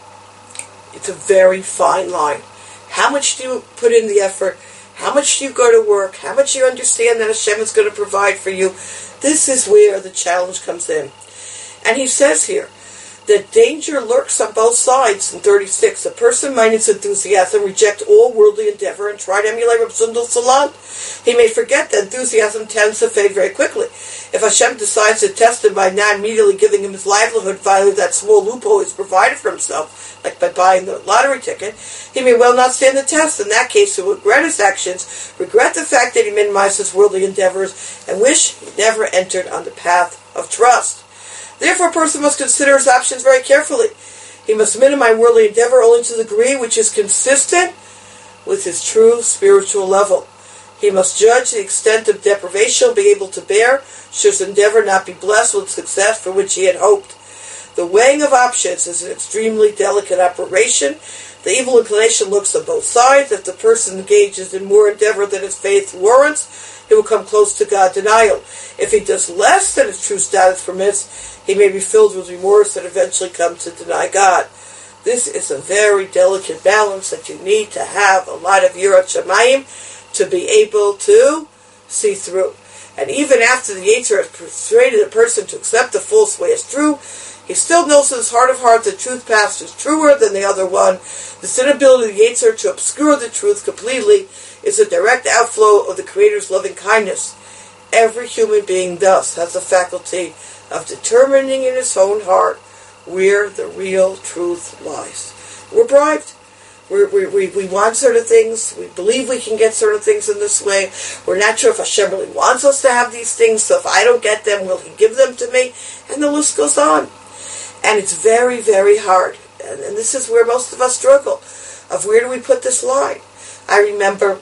It's a very fine line. How much do you put in the effort? How much do you go to work? How much do you understand that Hashem is going to provide for you? This is where the challenge comes in. And he says here that danger lurks on both sides in thirty-six. A person might in his enthusiasm reject all worldly endeavor and try to emulate Reb Zundel Salant. He may forget that enthusiasm tends to fade very quickly. If Hashem decides to test him by not immediately giving him his livelihood via that small loophole he's provided for himself, like by buying the lottery ticket, he may well not stand the test. In that case, he will regret his actions, regret the fact that he minimized his worldly endeavors, and wish he never entered on the path of trust. Therefore, a person must consider his options very carefully. He must minimize worldly endeavor only to the degree which is consistent with his true spiritual level. He must judge the extent of deprivation be able to bear, should his endeavor not be blessed with success for which he had hoped. The weighing of options is an extremely delicate operation. The evil inclination looks on both sides. If the person engages in more endeavor than his faith warrants, he will come close to God denial. If he does less than his true status permits, he may be filled with remorse and eventually come to deny God. This is a very delicate balance that you need to have a lot of Yirat Shamayim to be able to see through. And even after the Yetzer has persuaded a person to accept the false way as true, he still knows in his heart of hearts the truth past is truer than the other one. This inability of the Yetzer to obscure the truth completely is a direct outflow of the Creator's loving kindness. Every human being thus has the faculty of determining in his own heart where the real truth lies. We're bribed. We're, we we we want certain things. We believe we can get certain things in this way. We're not sure if Hashem really wants us to have these things, so if I don't get them, will He give them to me? And the list goes on. And it's very, very hard. And, and this is where most of us struggle, of where do we put this line? I remember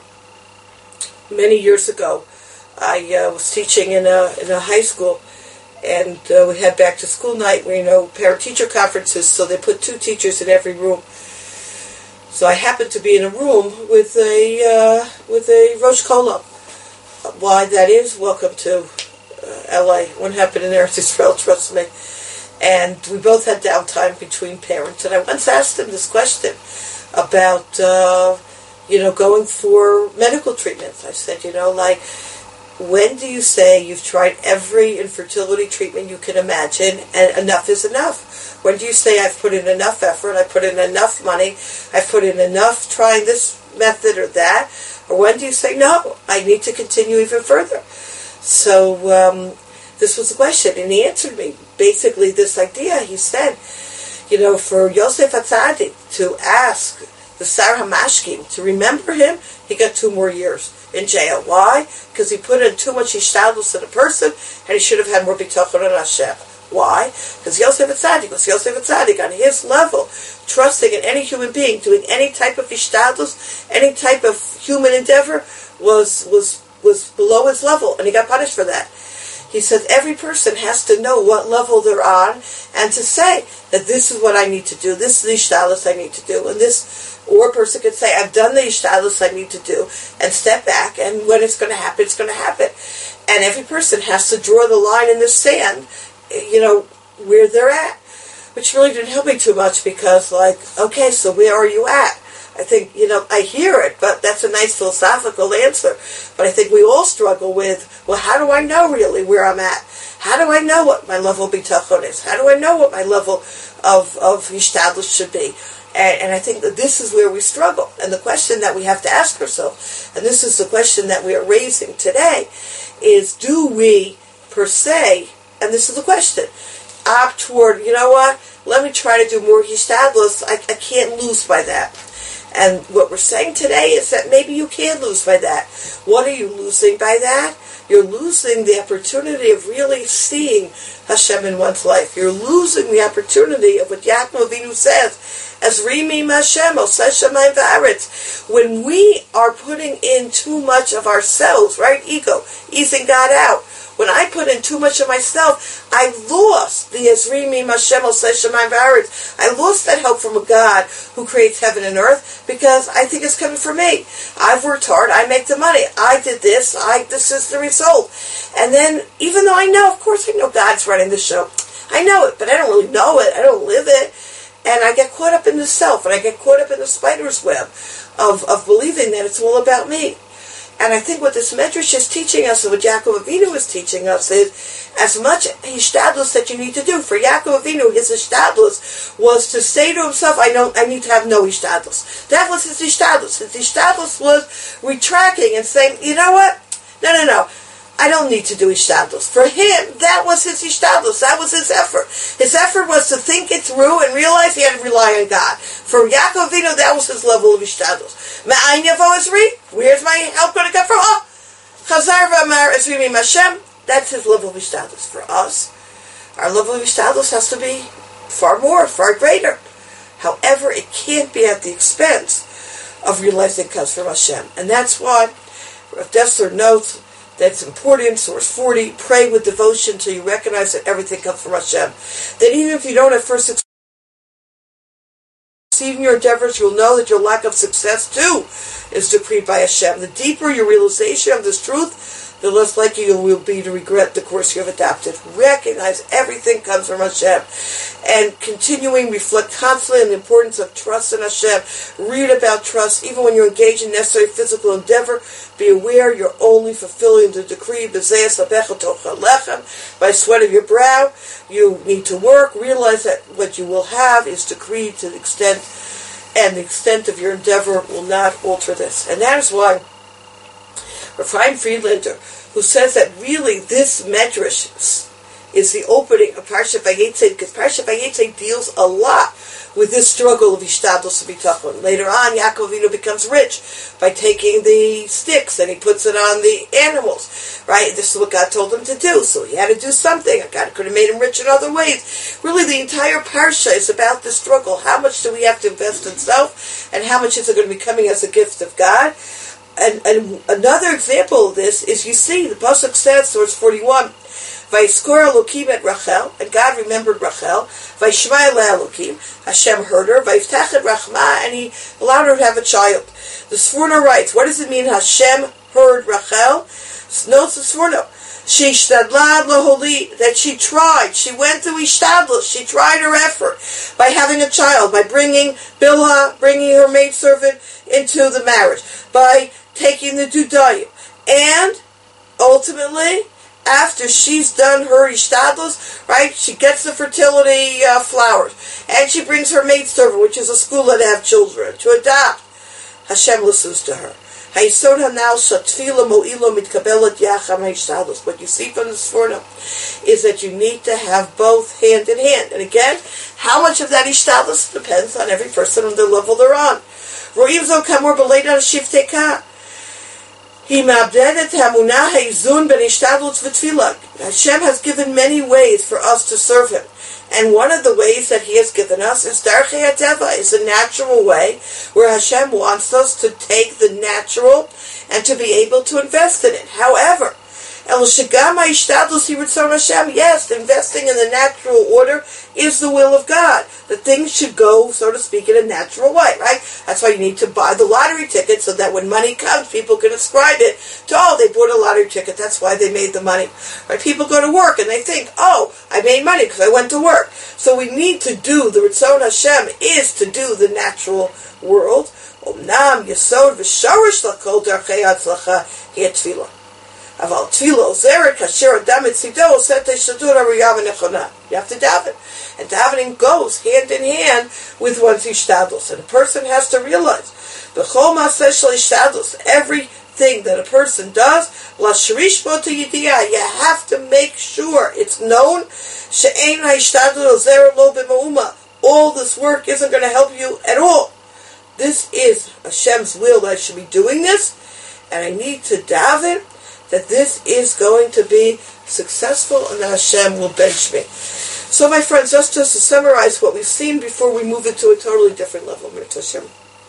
many years ago, I uh, was teaching in a in a high school, and uh, we had back to school night, where, you know, parent-teacher conferences, so they put two teachers in every room. So I happened to be in a room with a uh, with a Rosh Kola. Why that is, welcome to uh, L A. What happened in Eretz Israel, trust me. And we both had downtime between parents, and I once asked him this question about, uh, you know, going for medical treatments. I said, you know, like, when do you say you've tried every infertility treatment you can imagine and enough is enough? When do you say I've put in enough effort, I've put in enough money, I've put in enough trying this method or that? Or when do you say, no, I need to continue even further? So um, this was the question, and he answered me. Basically this idea, he said, you know, for Yosef HaTzadik to ask the Sar HaMashkim to remember him, he got two more years in jail. Why? Because he put in too much ishtadlus in a person, and he should have had more bitachon on Hashem. Why? Because Yosef HaTzadik was Yosef HaTzadik on his level, trusting in any human being, doing any type of ishtadlus, any type of human endeavor, was was was below his level, and he got punished for that. He said every person has to know what level they're on, and to say that this is what I need to do, this is the ishtadlus I need to do, and this. Or a person could say, I've done the ishtadlus I need to do, and step back, and when it's going to happen, it's going to happen. And every person has to draw the line in the sand, you know, where they're at. Which really didn't help me too much, because, like, okay, so where are you at? I think, you know, I hear it, but that's a nice philosophical answer. But I think we all struggle with, well, how do I know really where I'm at? How do I know what my level of bitachon is? How do I know what my level of, of hishtadlus should be? And, and I think that this is where we struggle. And the question that we have to ask ourselves, and this is the question that we are raising today, is do we, per se, and this is the question, opt toward, you know what, let me try to do more hishtadlus, I, I can't lose by that. And what we're saying today is that maybe you can lose by that. What are you losing by that? You're losing the opportunity of really seeing Hashem in one's life. You're losing the opportunity of what Yaakov Avinu says, as Rimim Hashem, Oseh Shamayim Va'aretz. When we are putting in too much of ourselves, right, ego, easing God out, when I put in too much of myself, I lost the Ezrimi Hashem Oseh Shamayim Va'aretz. I lost that help from a God who creates heaven and earth because I think it's coming from me. I've worked hard. I make the money. I did this. I this is the result. And then, even though I know, of course, I know God's running the show. I know it, but I don't really know it. I don't live it. And I get caught up in the self, and I get caught up in the spider's web of, of believing that it's all about me. And I think what this Medrash is teaching us, and what Yaakov Avinu is teaching us, is as much hishtadlus that you need to do. For Yaakov Avinu, his hishtadlus was to say to himself, I don't, I need to have no hishtadlus. That was his hishtadlus. His hishtadlus was retracting and saying, you know what? No, no, no. I don't need to do hishtadlus. For him, that was his hishtadlus. That was his effort. His effort was to think it through and realize he had to rely on God. For Yaakov Avinu, that was his level of hishtadlus. Ma'ayin yavo Ezri? Where's my help going to come from? Oh, Chazar v'amar Ezri mim Hashem. That's his level of hishtadlus. For us, our level of hishtadlus has to be far more, far greater. However, it can't be at the expense of realizing it comes from Hashem. And that's why Rav Dessler notes that's important. Source forty, pray with devotion till you recognize that everything comes from Hashem. That even if you don't at first succeed in your endeavors, you'll know that your lack of success too is decreed by Hashem. The deeper your realization of this truth, the less likely you will be to regret the course you have adopted. Recognize everything comes from Hashem. And continuing, reflect constantly on the importance of trust in Hashem. Read about trust. Even when you're engaged in necessary physical endeavor, be aware you're only fulfilling the decree, by sweat of your brow. You need to work. Realize that what you will have is decreed to the extent, and the extent of your endeavor will not alter this. And that is why Chaim Friedlander, who says that really this medrash is the opening of Parshat Vayetzei, because Parshat Vayetzei deals a lot with this struggle of Hishtadlus B'Tachon. Later on, Yaakov Avinu becomes rich by taking the sticks and he puts it on the animals, right? This is what God told him to do, so he had to do something. God could have made him rich in other ways. Really, the entire Parsha is about this struggle. How much do we have to invest in self, and how much is it going to be coming as a gift of God? And, and another example of this is, you see, the Pasuk says, source forty-one, Vayskor Elokim et Rachel, and God remembered Rachel, Vayshma Eleh Elokim, Hashem heard her, Vayftach et Rachma, and he allowed her to have a child. The Sforno writes, what does it mean Hashem heard Rachel? Notes the Sforno, she shtadla laholi, that she tried, she went to Ishtadlus, she tried her effort by having a child, by bringing Bilhah, bringing her maidservant into the marriage, by taking the Dudayim, and ultimately, after she's done her Ishtadlus, right, she gets the fertility uh, flowers, and she brings her maidservant, which is a school to have children, to adopt. Hashem listens to her. What you see from the Sforno is that you need to have both hand in hand. And again, how much of that Ishtadlus depends on every person on the level they're on. Hashem has given many ways for us to serve Him. And one of the ways that He has given us is Darchei HaTeva, is a natural way where Hashem wants us to take the natural and to be able to invest in it. However, El Shagam HaIshtadlus Yiratzon Hashem, yes, investing in the natural order is the will of God. The things should go, so to speak, in a natural way, right? That's why you need to buy the lottery ticket, so that when money comes, people can ascribe it to, oh, they bought a lottery ticket, that's why they made the money. Right? People go to work and they think, oh, I made money because I went to work. So we need to do, the Ritzon Hashem is to do the natural world. Omnam Yesod v'Shorish lakol darchei hatzlacha hi tefillah. Aval tefillah ozeret kasher adam etzido oset hashtadur harayav nechona. You have to daven, and davening goes hand in hand with one's ishtadlus. And a person has to realize b'chol maaseh shel ishtadlus, everything that a person does, lashrish bo tiyidiyah, you have to make sure it's known. She'ein ha'ishtadlus ozeret lo b'ma'uma. All this work isn't going to help you at all. This is Hashem's will that I should be doing this, and I need to daven that this is going to be successful and that Hashem will bench me. So, my friends, just to summarize what we've seen before we move into a totally different level. Hashem.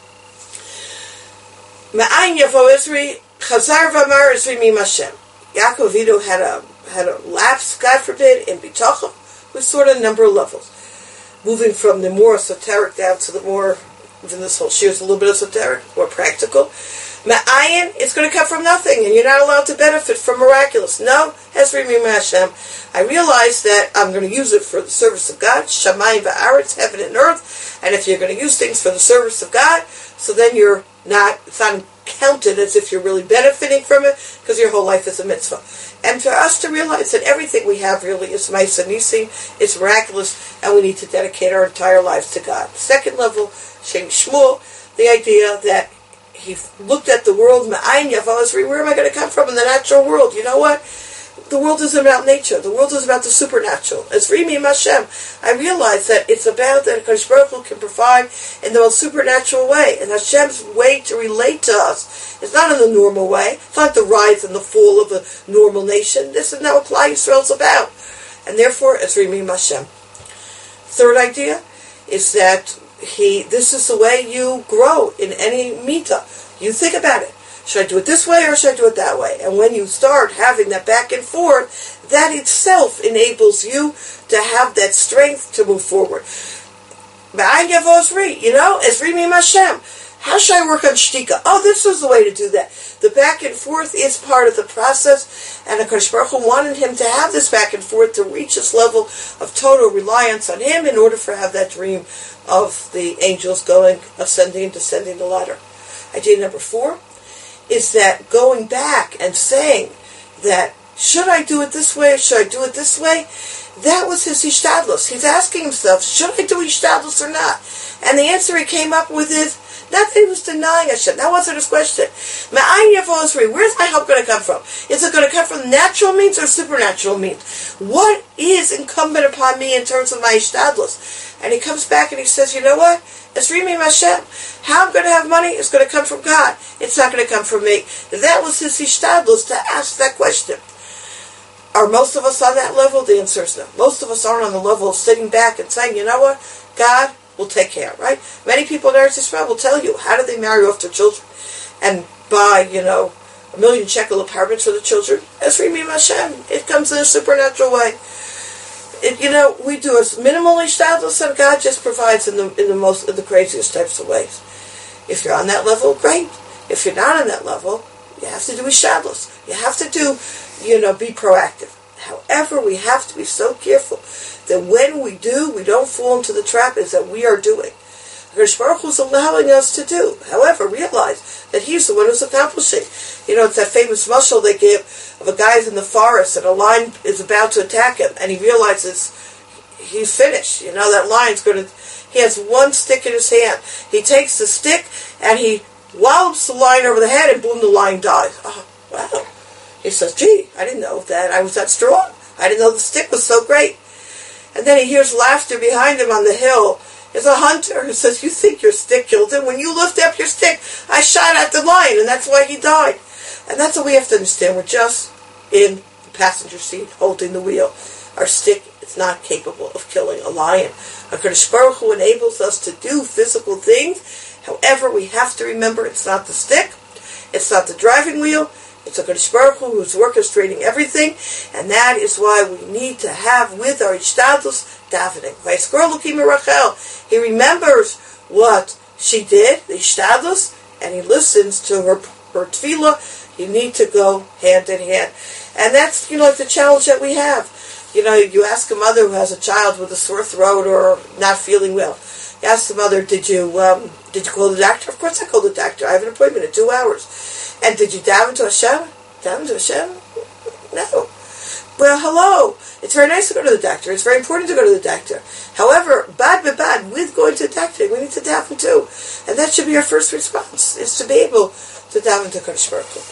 Ma'ayin yavo Ezri, chazar v'amar Ezri mim Hashem. Yaakov Avinu had a, had a lapse, God forbid, in bitachon, with sort of a number of levels. Moving from the more esoteric down to the more, even this whole shir is a little bit esoteric, more practical. Ma'ayin, it's going to come from nothing, and you're not allowed to benefit from miraculous. No, Ezri mim Hashem. I realize that I'm going to use it for the service of God, Shamayim va'aretz, heaven and earth, and if you're going to use things for the service of God, so then you're not, it's not counted as if you're really benefiting from it, because your whole life is a mitzvah. And for us to realize that everything we have really is Ma'aseh Nisim, it's miraculous, and we need to dedicate our entire lives to God. Second level, Shem Shmuel, the idea that he looked at the world, Ma'ayin yavo Ezri, where am I going to come from in the natural world? You know what? The world isn't about nature. The world is about the supernatural. Ezri mim Hashem. I realize that it's about that Hakadosh Baruch Hu can provide in the most supernatural way. And Hashem's way to relate to us is not in the normal way. It's not the rise and the fall of a normal nation. This is not what Klal Yisrael is about. And therefore, Ezri mim Hashem. Third idea is that he. This is the way you grow in any mita. You think about it. Should I do it this way or should I do it that way? And when you start having that back and forth, that itself enables you to have that strength to move forward. Ma'ayin yavo Ezri, you know, Ezri mim Hashem. How should I work on shtika? Oh, this is the way to do that. The back and forth is part of the process, and HaKadosh Baruch Hu wanted him to have this back and forth to reach this level of total reliance on him in order for have that dream of the angels going, ascending and descending the ladder. Idea number four is that going back and saying that, should I do it this way, should I do it this way? That was his ishtadlus. He's asking himself, should I do ishtadlus or not? And the answer he came up with is, not that he was denying Hashem. That wasn't his question. Ma'ayin yavo Ezri, where's my help going to come from? Is it going to come from natural means or supernatural means? What is incumbent upon me in terms of my ishtadlus? And he comes back and he says, you know what? Ezri mim Hashem. How I'm going to have money is going to come from God. It's not going to come from me. That was his ishtadlus to ask that question. Are most of us on that level? The answer is no. Most of us aren't on the level of sitting back and saying, you know what? God will take care, right? Many people in Eretz Yisrael will tell you, how do they marry off their children and buy, you know, a million shekel apartments for the children? Ezri mim Hashem. It comes in a supernatural way. It, you know, we do as minimal ishtadlus, and God just provides in the in the most in the craziest types of ways. If you're on that level, great. If you're not on that level, you have to do ishtadlus. You have to do, you know, be proactive. However, we have to be so careful that when we do, we don't fall into the trap is that we are doing. HaKadosh Baruch Hu is allowing us to do. However, realize that He's the one who's accomplishing. You know, it's that famous mashal they give of a guy's in the forest and a lion is about to attack him, and he realizes he's finished. You know, that lion's going to. He has one stick in his hand. He takes the stick and he wallops the lion over the head, and boom, the lion dies. Oh, wow. He says, gee, I didn't know that I was that strong. I didn't know the stick was so great. And then he hears laughter behind him on the hill. There's a hunter who says, you think your stick killed him? When you lift up your stick, I shot at the lion, and that's why he died. And that's what we have to understand. We're just in the passenger seat holding the wheel. Our stick is not capable of killing a lion. HaKadosh Baruch Hu enables us to do physical things. However, we have to remember it's not the stick. It's not the driving wheel. It's HaKadosh Baruch Hu who's orchestrating everything, and that is why we need to have with our ishtadlus davening. He remembers what she did, the ishtadlus, and he listens to her her tefillah. You need to go hand in hand, and that's, you know, like the challenge that we have. You know, you ask a mother who has a child with a sore throat or not feeling well, He asked the mother, did you um, did you call the doctor? Of course I called the doctor. I have an appointment in two hours. And did you daven to Hashem? Daven to Hashem? No. Well, hello. It's very nice to go to the doctor. It's very important to go to the doctor. However, bad but bad, with going to the doctor, we need to daven too. And that should be our first response, is to be able to daven to Kadosh Baruch Hu.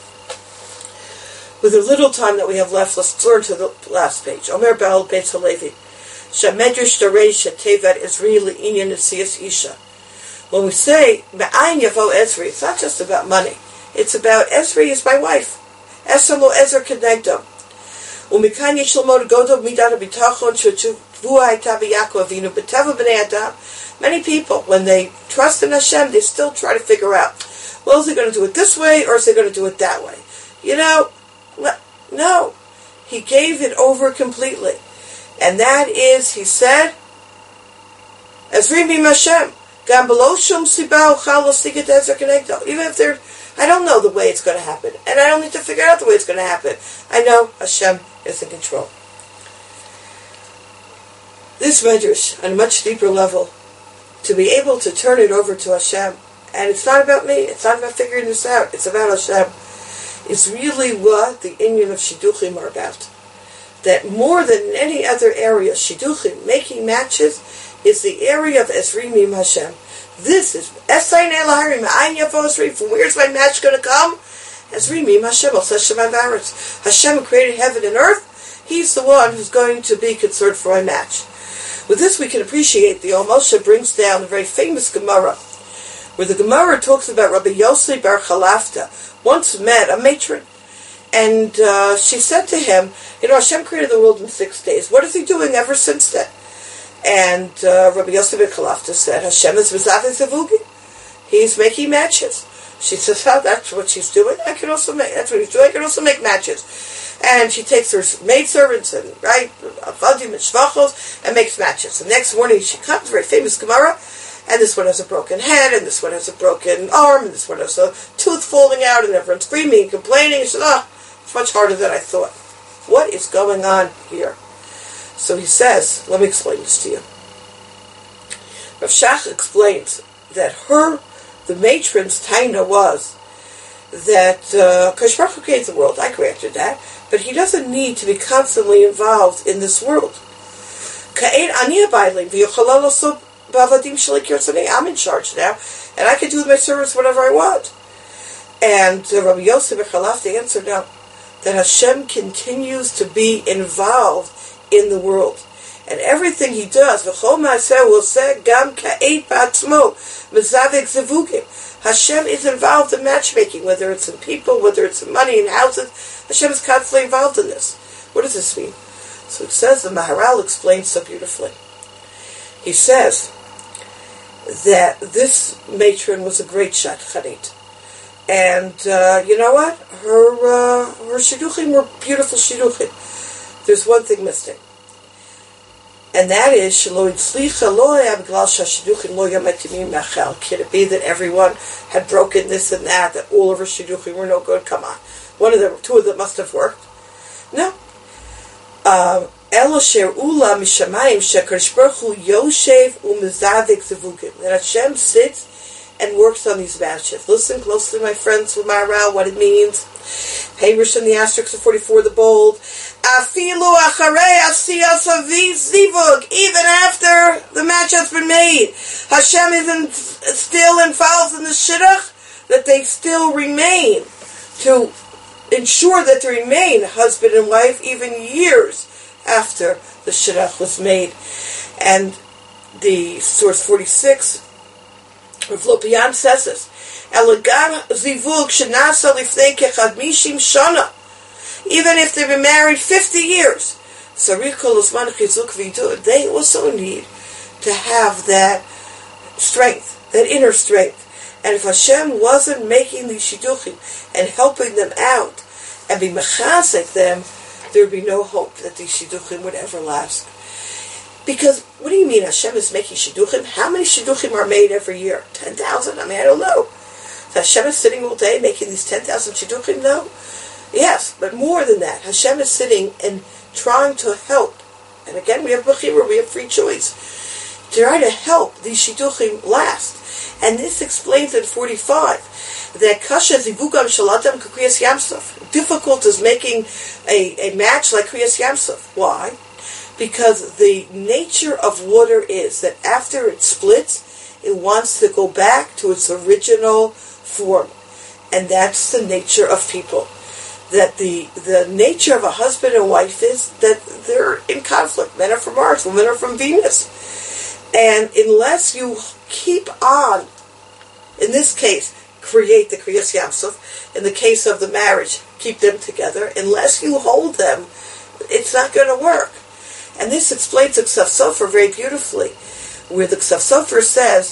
With the little time that we have left, let's turn to the last page. Omer Baal Beit Halevi. Shamedrash Daresh Tevet Ezri Inyan Nesias Isha. When we say Me'ayin Yavo Ezri, it's not just about money. It's about Ezri is my wife. Esam lo Ezer Kenegdo. Umikan Yishlamod Godo Midat Bitachon Shetuvua Itabi Yaakov Avinu B'Teva B'nei Adam. Many people, when they trust in Hashem, they still try to figure out, well, is he going to do it this way or is he going to do it that way? You know, no. He gave it over completely. And that is, he said, Ezri B'Im Hashem. Gam B'lo Shum Siba Uchal Lo Sigat Ezer Kenegdo. Even if they're, I don't know the way it's going to happen. And I don't need to figure out the way it's going to happen. I know Hashem is in control. This medrash, on a much deeper level, to be able to turn it over to Hashem, and it's not about me, it's not about figuring this out, it's about Hashem, is really what the inyan of Shidduchim are about. That more than any other area, Shidduchim, making matches, is the area of Ezri Mim Hashem. This is Esayin Elaharim, Ayin Yavo Ezri. From where's my match going to come? Ezri Mim Hashem, Hashem created heaven and earth. He's the one who's going to be concerned for my match. With this we can appreciate the Al Moshe brings down a very famous Gemara, where the Gemara talks about Rabbi Yossi Bar Chalafta once met a matron, and uh, she said to him, you know, Hashem created the world in six days. What is he doing ever since then? And uh, Rabbi Yossi Bar Chalafta said, Hashem is Mizavi Zavugi. He's making matches. She says, oh, that's what she's doing. I can also make, that's what he's doing. I can also make matches. And she takes her maidservants and, right, avadim and shvachos, and makes matches. The next morning she comes, very famous Gemara, and this one has a broken head, and this one has a broken arm, and this one has a tooth falling out, and everyone's screaming and complaining. She said, oh, it's much harder than I thought. What is going on here? So he says, let me explain this to you. Rav Shach explains that her, the matron's taina was that uh, Kadosh Baruch Hu created the world. I corrected that. But he doesn't need to be constantly involved in this world. I'm in charge now, and I can do with my servants whatever I want. And uh, Rabbi Yosef Bechalaf answered no, that Hashem continues to be involved in the world. And everything he does, Hashem is involved in matchmaking, whether it's in people, whether it's in money, in houses. Hashem is constantly involved in this. What does this mean? So it says, the Maharal explains so beautifully. He says that this matron was a great shadchanit. And uh, you know what? Her uh, her shidduchim were beautiful shidduchim. There's one thing missing. And that is, could it be that everyone had broken this and that, that all of her shidduchim were no good? Come on. One of them, two of them must have worked. No. Um, that Hashem sits and works on these matches. Listen closely, my friends, with Maharal, what it means. Hamish in the asterisks of forty-four, the bold. Even after the match has been made, Hashem isn't still involved in the shidduch, that they still remain to ensure that they remain husband and wife even years after the shidduch was made. And the source forty-six, Rav Lopian says this, Elegam zivug shenasa lifnei kechad mishim shana. Even if they've been married fifty years, they also need to have that strength, that inner strength. And if Hashem wasn't making these shidduchim and helping them out and be mechazek them, there would be no hope that these shidduchim would ever last. Because, what do you mean Hashem is making shidduchim? How many shidduchim are made every year? ten thousand? I mean, I don't know. So Hashem is sitting all day making these ten thousand shidduchim? No. Yes, but more than that, Hashem is sitting and trying to help. And again, we have bechira, we have free choice. try to help these shidduchim last. And this explains in forty-five that kasha zivugam shaladam kriyas yamsuf. Difficult is making a, a match like kriyas yamsuf. Why? Because the nature of water is that after it splits, it wants to go back to its original form. And that's the nature of people. That the, the nature of a husband and wife is that they're in conflict. Men are from Mars, women are from Venus. And unless you keep on, in this case, create the Kriyas Yamsuf, in the case of the marriage, keep them together, unless you hold them, it's not going to work. And this explains the Ksaf Sofer very beautifully, where the Ksaf Sofer says,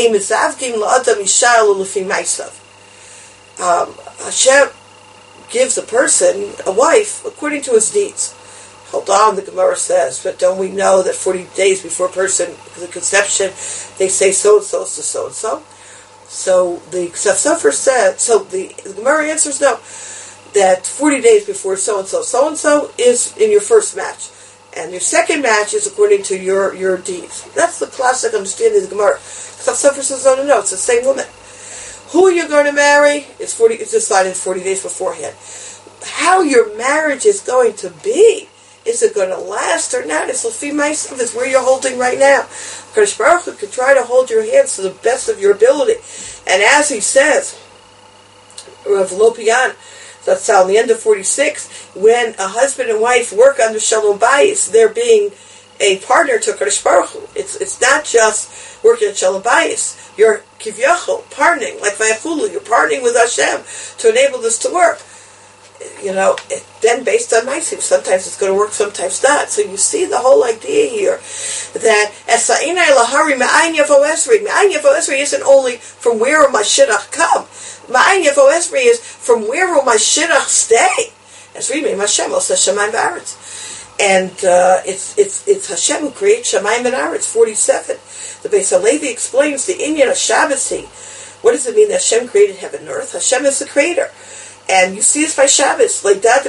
um, Hashem gives a person a wife according to his deeds. Hold on, the Gemara says, but don't we know that forty days before a person, the conception, they say so-and-so to so-and-so? So the Ksaf Sofer said, so the, the Gemara answers no, that forty days before so-and-so, so-and-so is in your first match. And your second match is according to your, your deeds. That's the classic understanding of the Gemara. Ksaf Sofer says, no, no, no, it's the same woman. Who you're going to marry is forty. It's decided forty days beforehand. How your marriage is going to be, is it going to last or not? It's Lefi Ma'asav. It's where you're holding right now. Kadosh Baruch Hu can try to hold your hands to the best of your ability. And as he says, Rav Lopian, that's on the end of forty-six, when a husband and wife work under Shalom Bayis, they're being a partner to Kadosh Baruch Hu. It's, it's not just working at Shalom Bayis. You're kivyachol, partnering, like Vayachulu, you're partnering with Hashem to enable this to work. You know, it, then based on Maisim, sometimes it's going to work, sometimes not. So you see the whole idea here that Esa'inai lahari ma'ayin yavo esri. Ma'ayin yavo esri isn't only from where will my shidduch come. Ma'ayin yavo esri is from where will my shidduch stay. Esri me'im Hashem, also Shamayim v'aretz. And uh, it's it's it's Hashem who creates Shamayim and Aretz. forty-seven. The Beis HaLevi explains the Inyan of Shabbos. What does it mean that Hashem created heaven and earth? Hashem is the creator. And you see this by Shabbos. When you look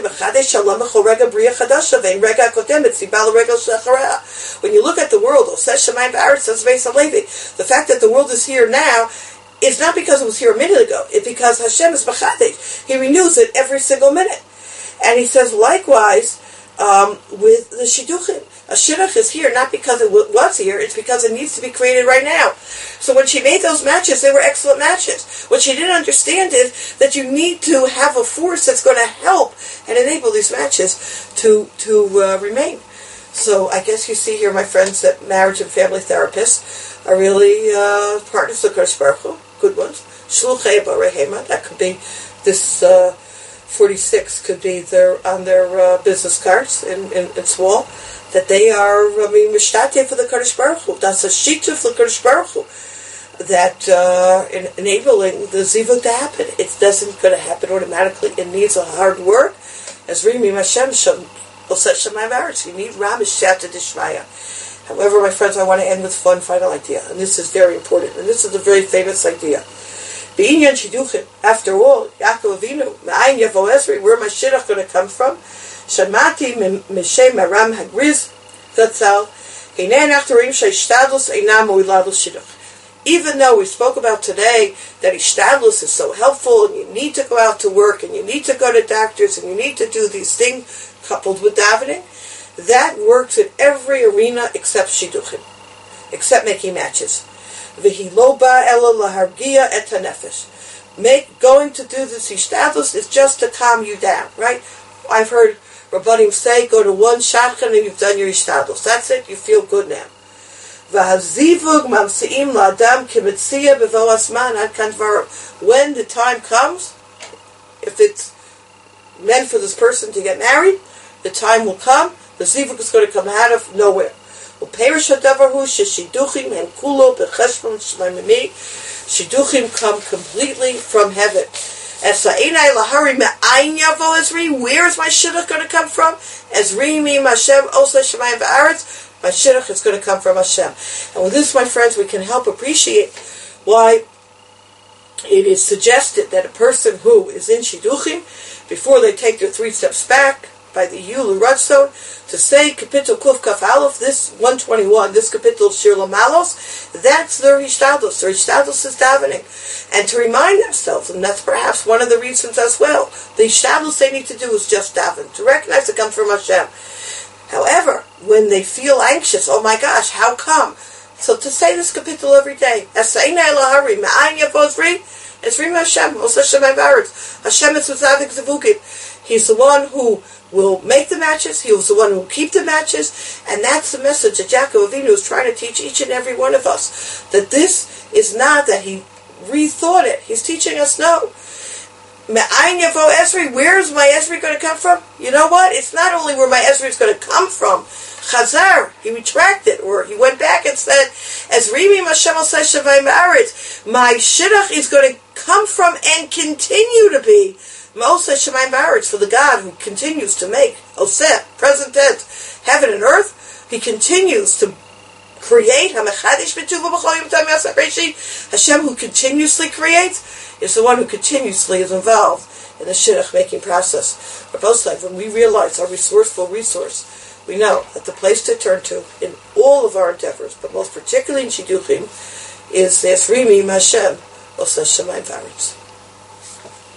at the world, the fact that the world is here now is not because it was here a minute ago. It's because Hashem is Machadesh. He renews it every single minute. And he says, likewise, um, with the Shidduchim. A shidduch is here not because it w- was here, it's because it needs to be created right now. So when she made those matches, they were excellent matches. What she didn't understand is that you need to have a force that's going to help and enable these matches to to uh, remain. So I guess you see here, my friends, that marriage and family therapists are really uh, partners of Kadosh Baruch Hu, good ones. Shluchei Barehema, that could be this uh, forty-six, could be their on their uh, business cards in, in, in small. That they are, I mean, mishtateh for the Kadosh Baruch Hu. That's a shituf for the Kadosh Baruch Hu. That uh, in, enabling the zivug to happen. It doesn't going to happen automatically. It needs a hard work. As Rimi Hashem Oseh Shamayim v'aretz. You need Ramish Siyata Dishmaya. However, my friends, I want to end with one final idea, and this is very important, and this is a very famous idea. B'inyan Shidduchim. After all, Yaakov Avinu, Ma'ayin Yavo Esri, where my shidduch going to come from? Shamati Mishem Aram Hagriz Zatzal Heinei Nachtu Roim She'ishtadlus Eina Mo'ila L'Shidduch. Even though we spoke about today that ishtadlus is so helpful, and you need to go out to work, and you need to go to doctors, and you need to do these things coupled with davening, that works in every arena except shidduchim, except making matches. V'hi lo ba ela lahargia et hanefesh. Make going to do this ishtadlus is just to calm you down, right? I've heard Rabbanim say, go to one shadchan and you've done your ishtadlus. That's it, you feel good now. V'hazivug mamsi'im la'adam kimetzia bevo asman ad kan dvarim. When the time comes, if it's meant for this person to get married, the time will come, the zivug is going to come out of nowhere. U'perish hadavar hu sheshiduchim hen kulo b'cheshbon shleimimi. Shiduchim come completely from heaven. Where is my shidduch going to come from? As Rimi Hashem Oseh Shamayim v'aretz, my shidduch is going to come from Hashem. And with this, my friends, we can help appreciate why it is suggested that a person who is in shidduchim, before they take their three steps back, by the Yulu Rutstone to say Kapitel Kuf Kaf Aleph, this one twenty-one, this Kapitel Shir Lamalos, that's their Hishtadlus. Their Hishtadlus is davening. And to remind themselves, and that's perhaps one of the reasons as well, the Hishtadlus they need to do is just daven, to recognize it comes from Hashem. However, when they feel anxious, oh my gosh, how come? So to say this Kapitel every day, Hashem is He's the one who will make the matches. He was the one who will keep the matches. And that's the message that Yaakov Avinu is trying to teach each and every one of us. That this is not that he rethought it. He's teaching us, no. Where is my Esri going to come from? You know what? It's not only where my Esri is going to come from. Chazar, he retracted, or he went back and said, as Rimi Mashem al Shavai Marit, my Shidduch is going to come from and continue to be Moshe Shemayim V'Aretz, for the God who continues to make Oseh, present tense, heaven and earth. He continues to create. Hashem, who continuously creates, is the one who continuously is involved in the Shidduch making process. But both when we realize our resourceful resource, we know that the place to turn to in all of our endeavors, but most particularly in Shidduchim, is the Esrimi Hashem Oseh Shemayim V'Aretz.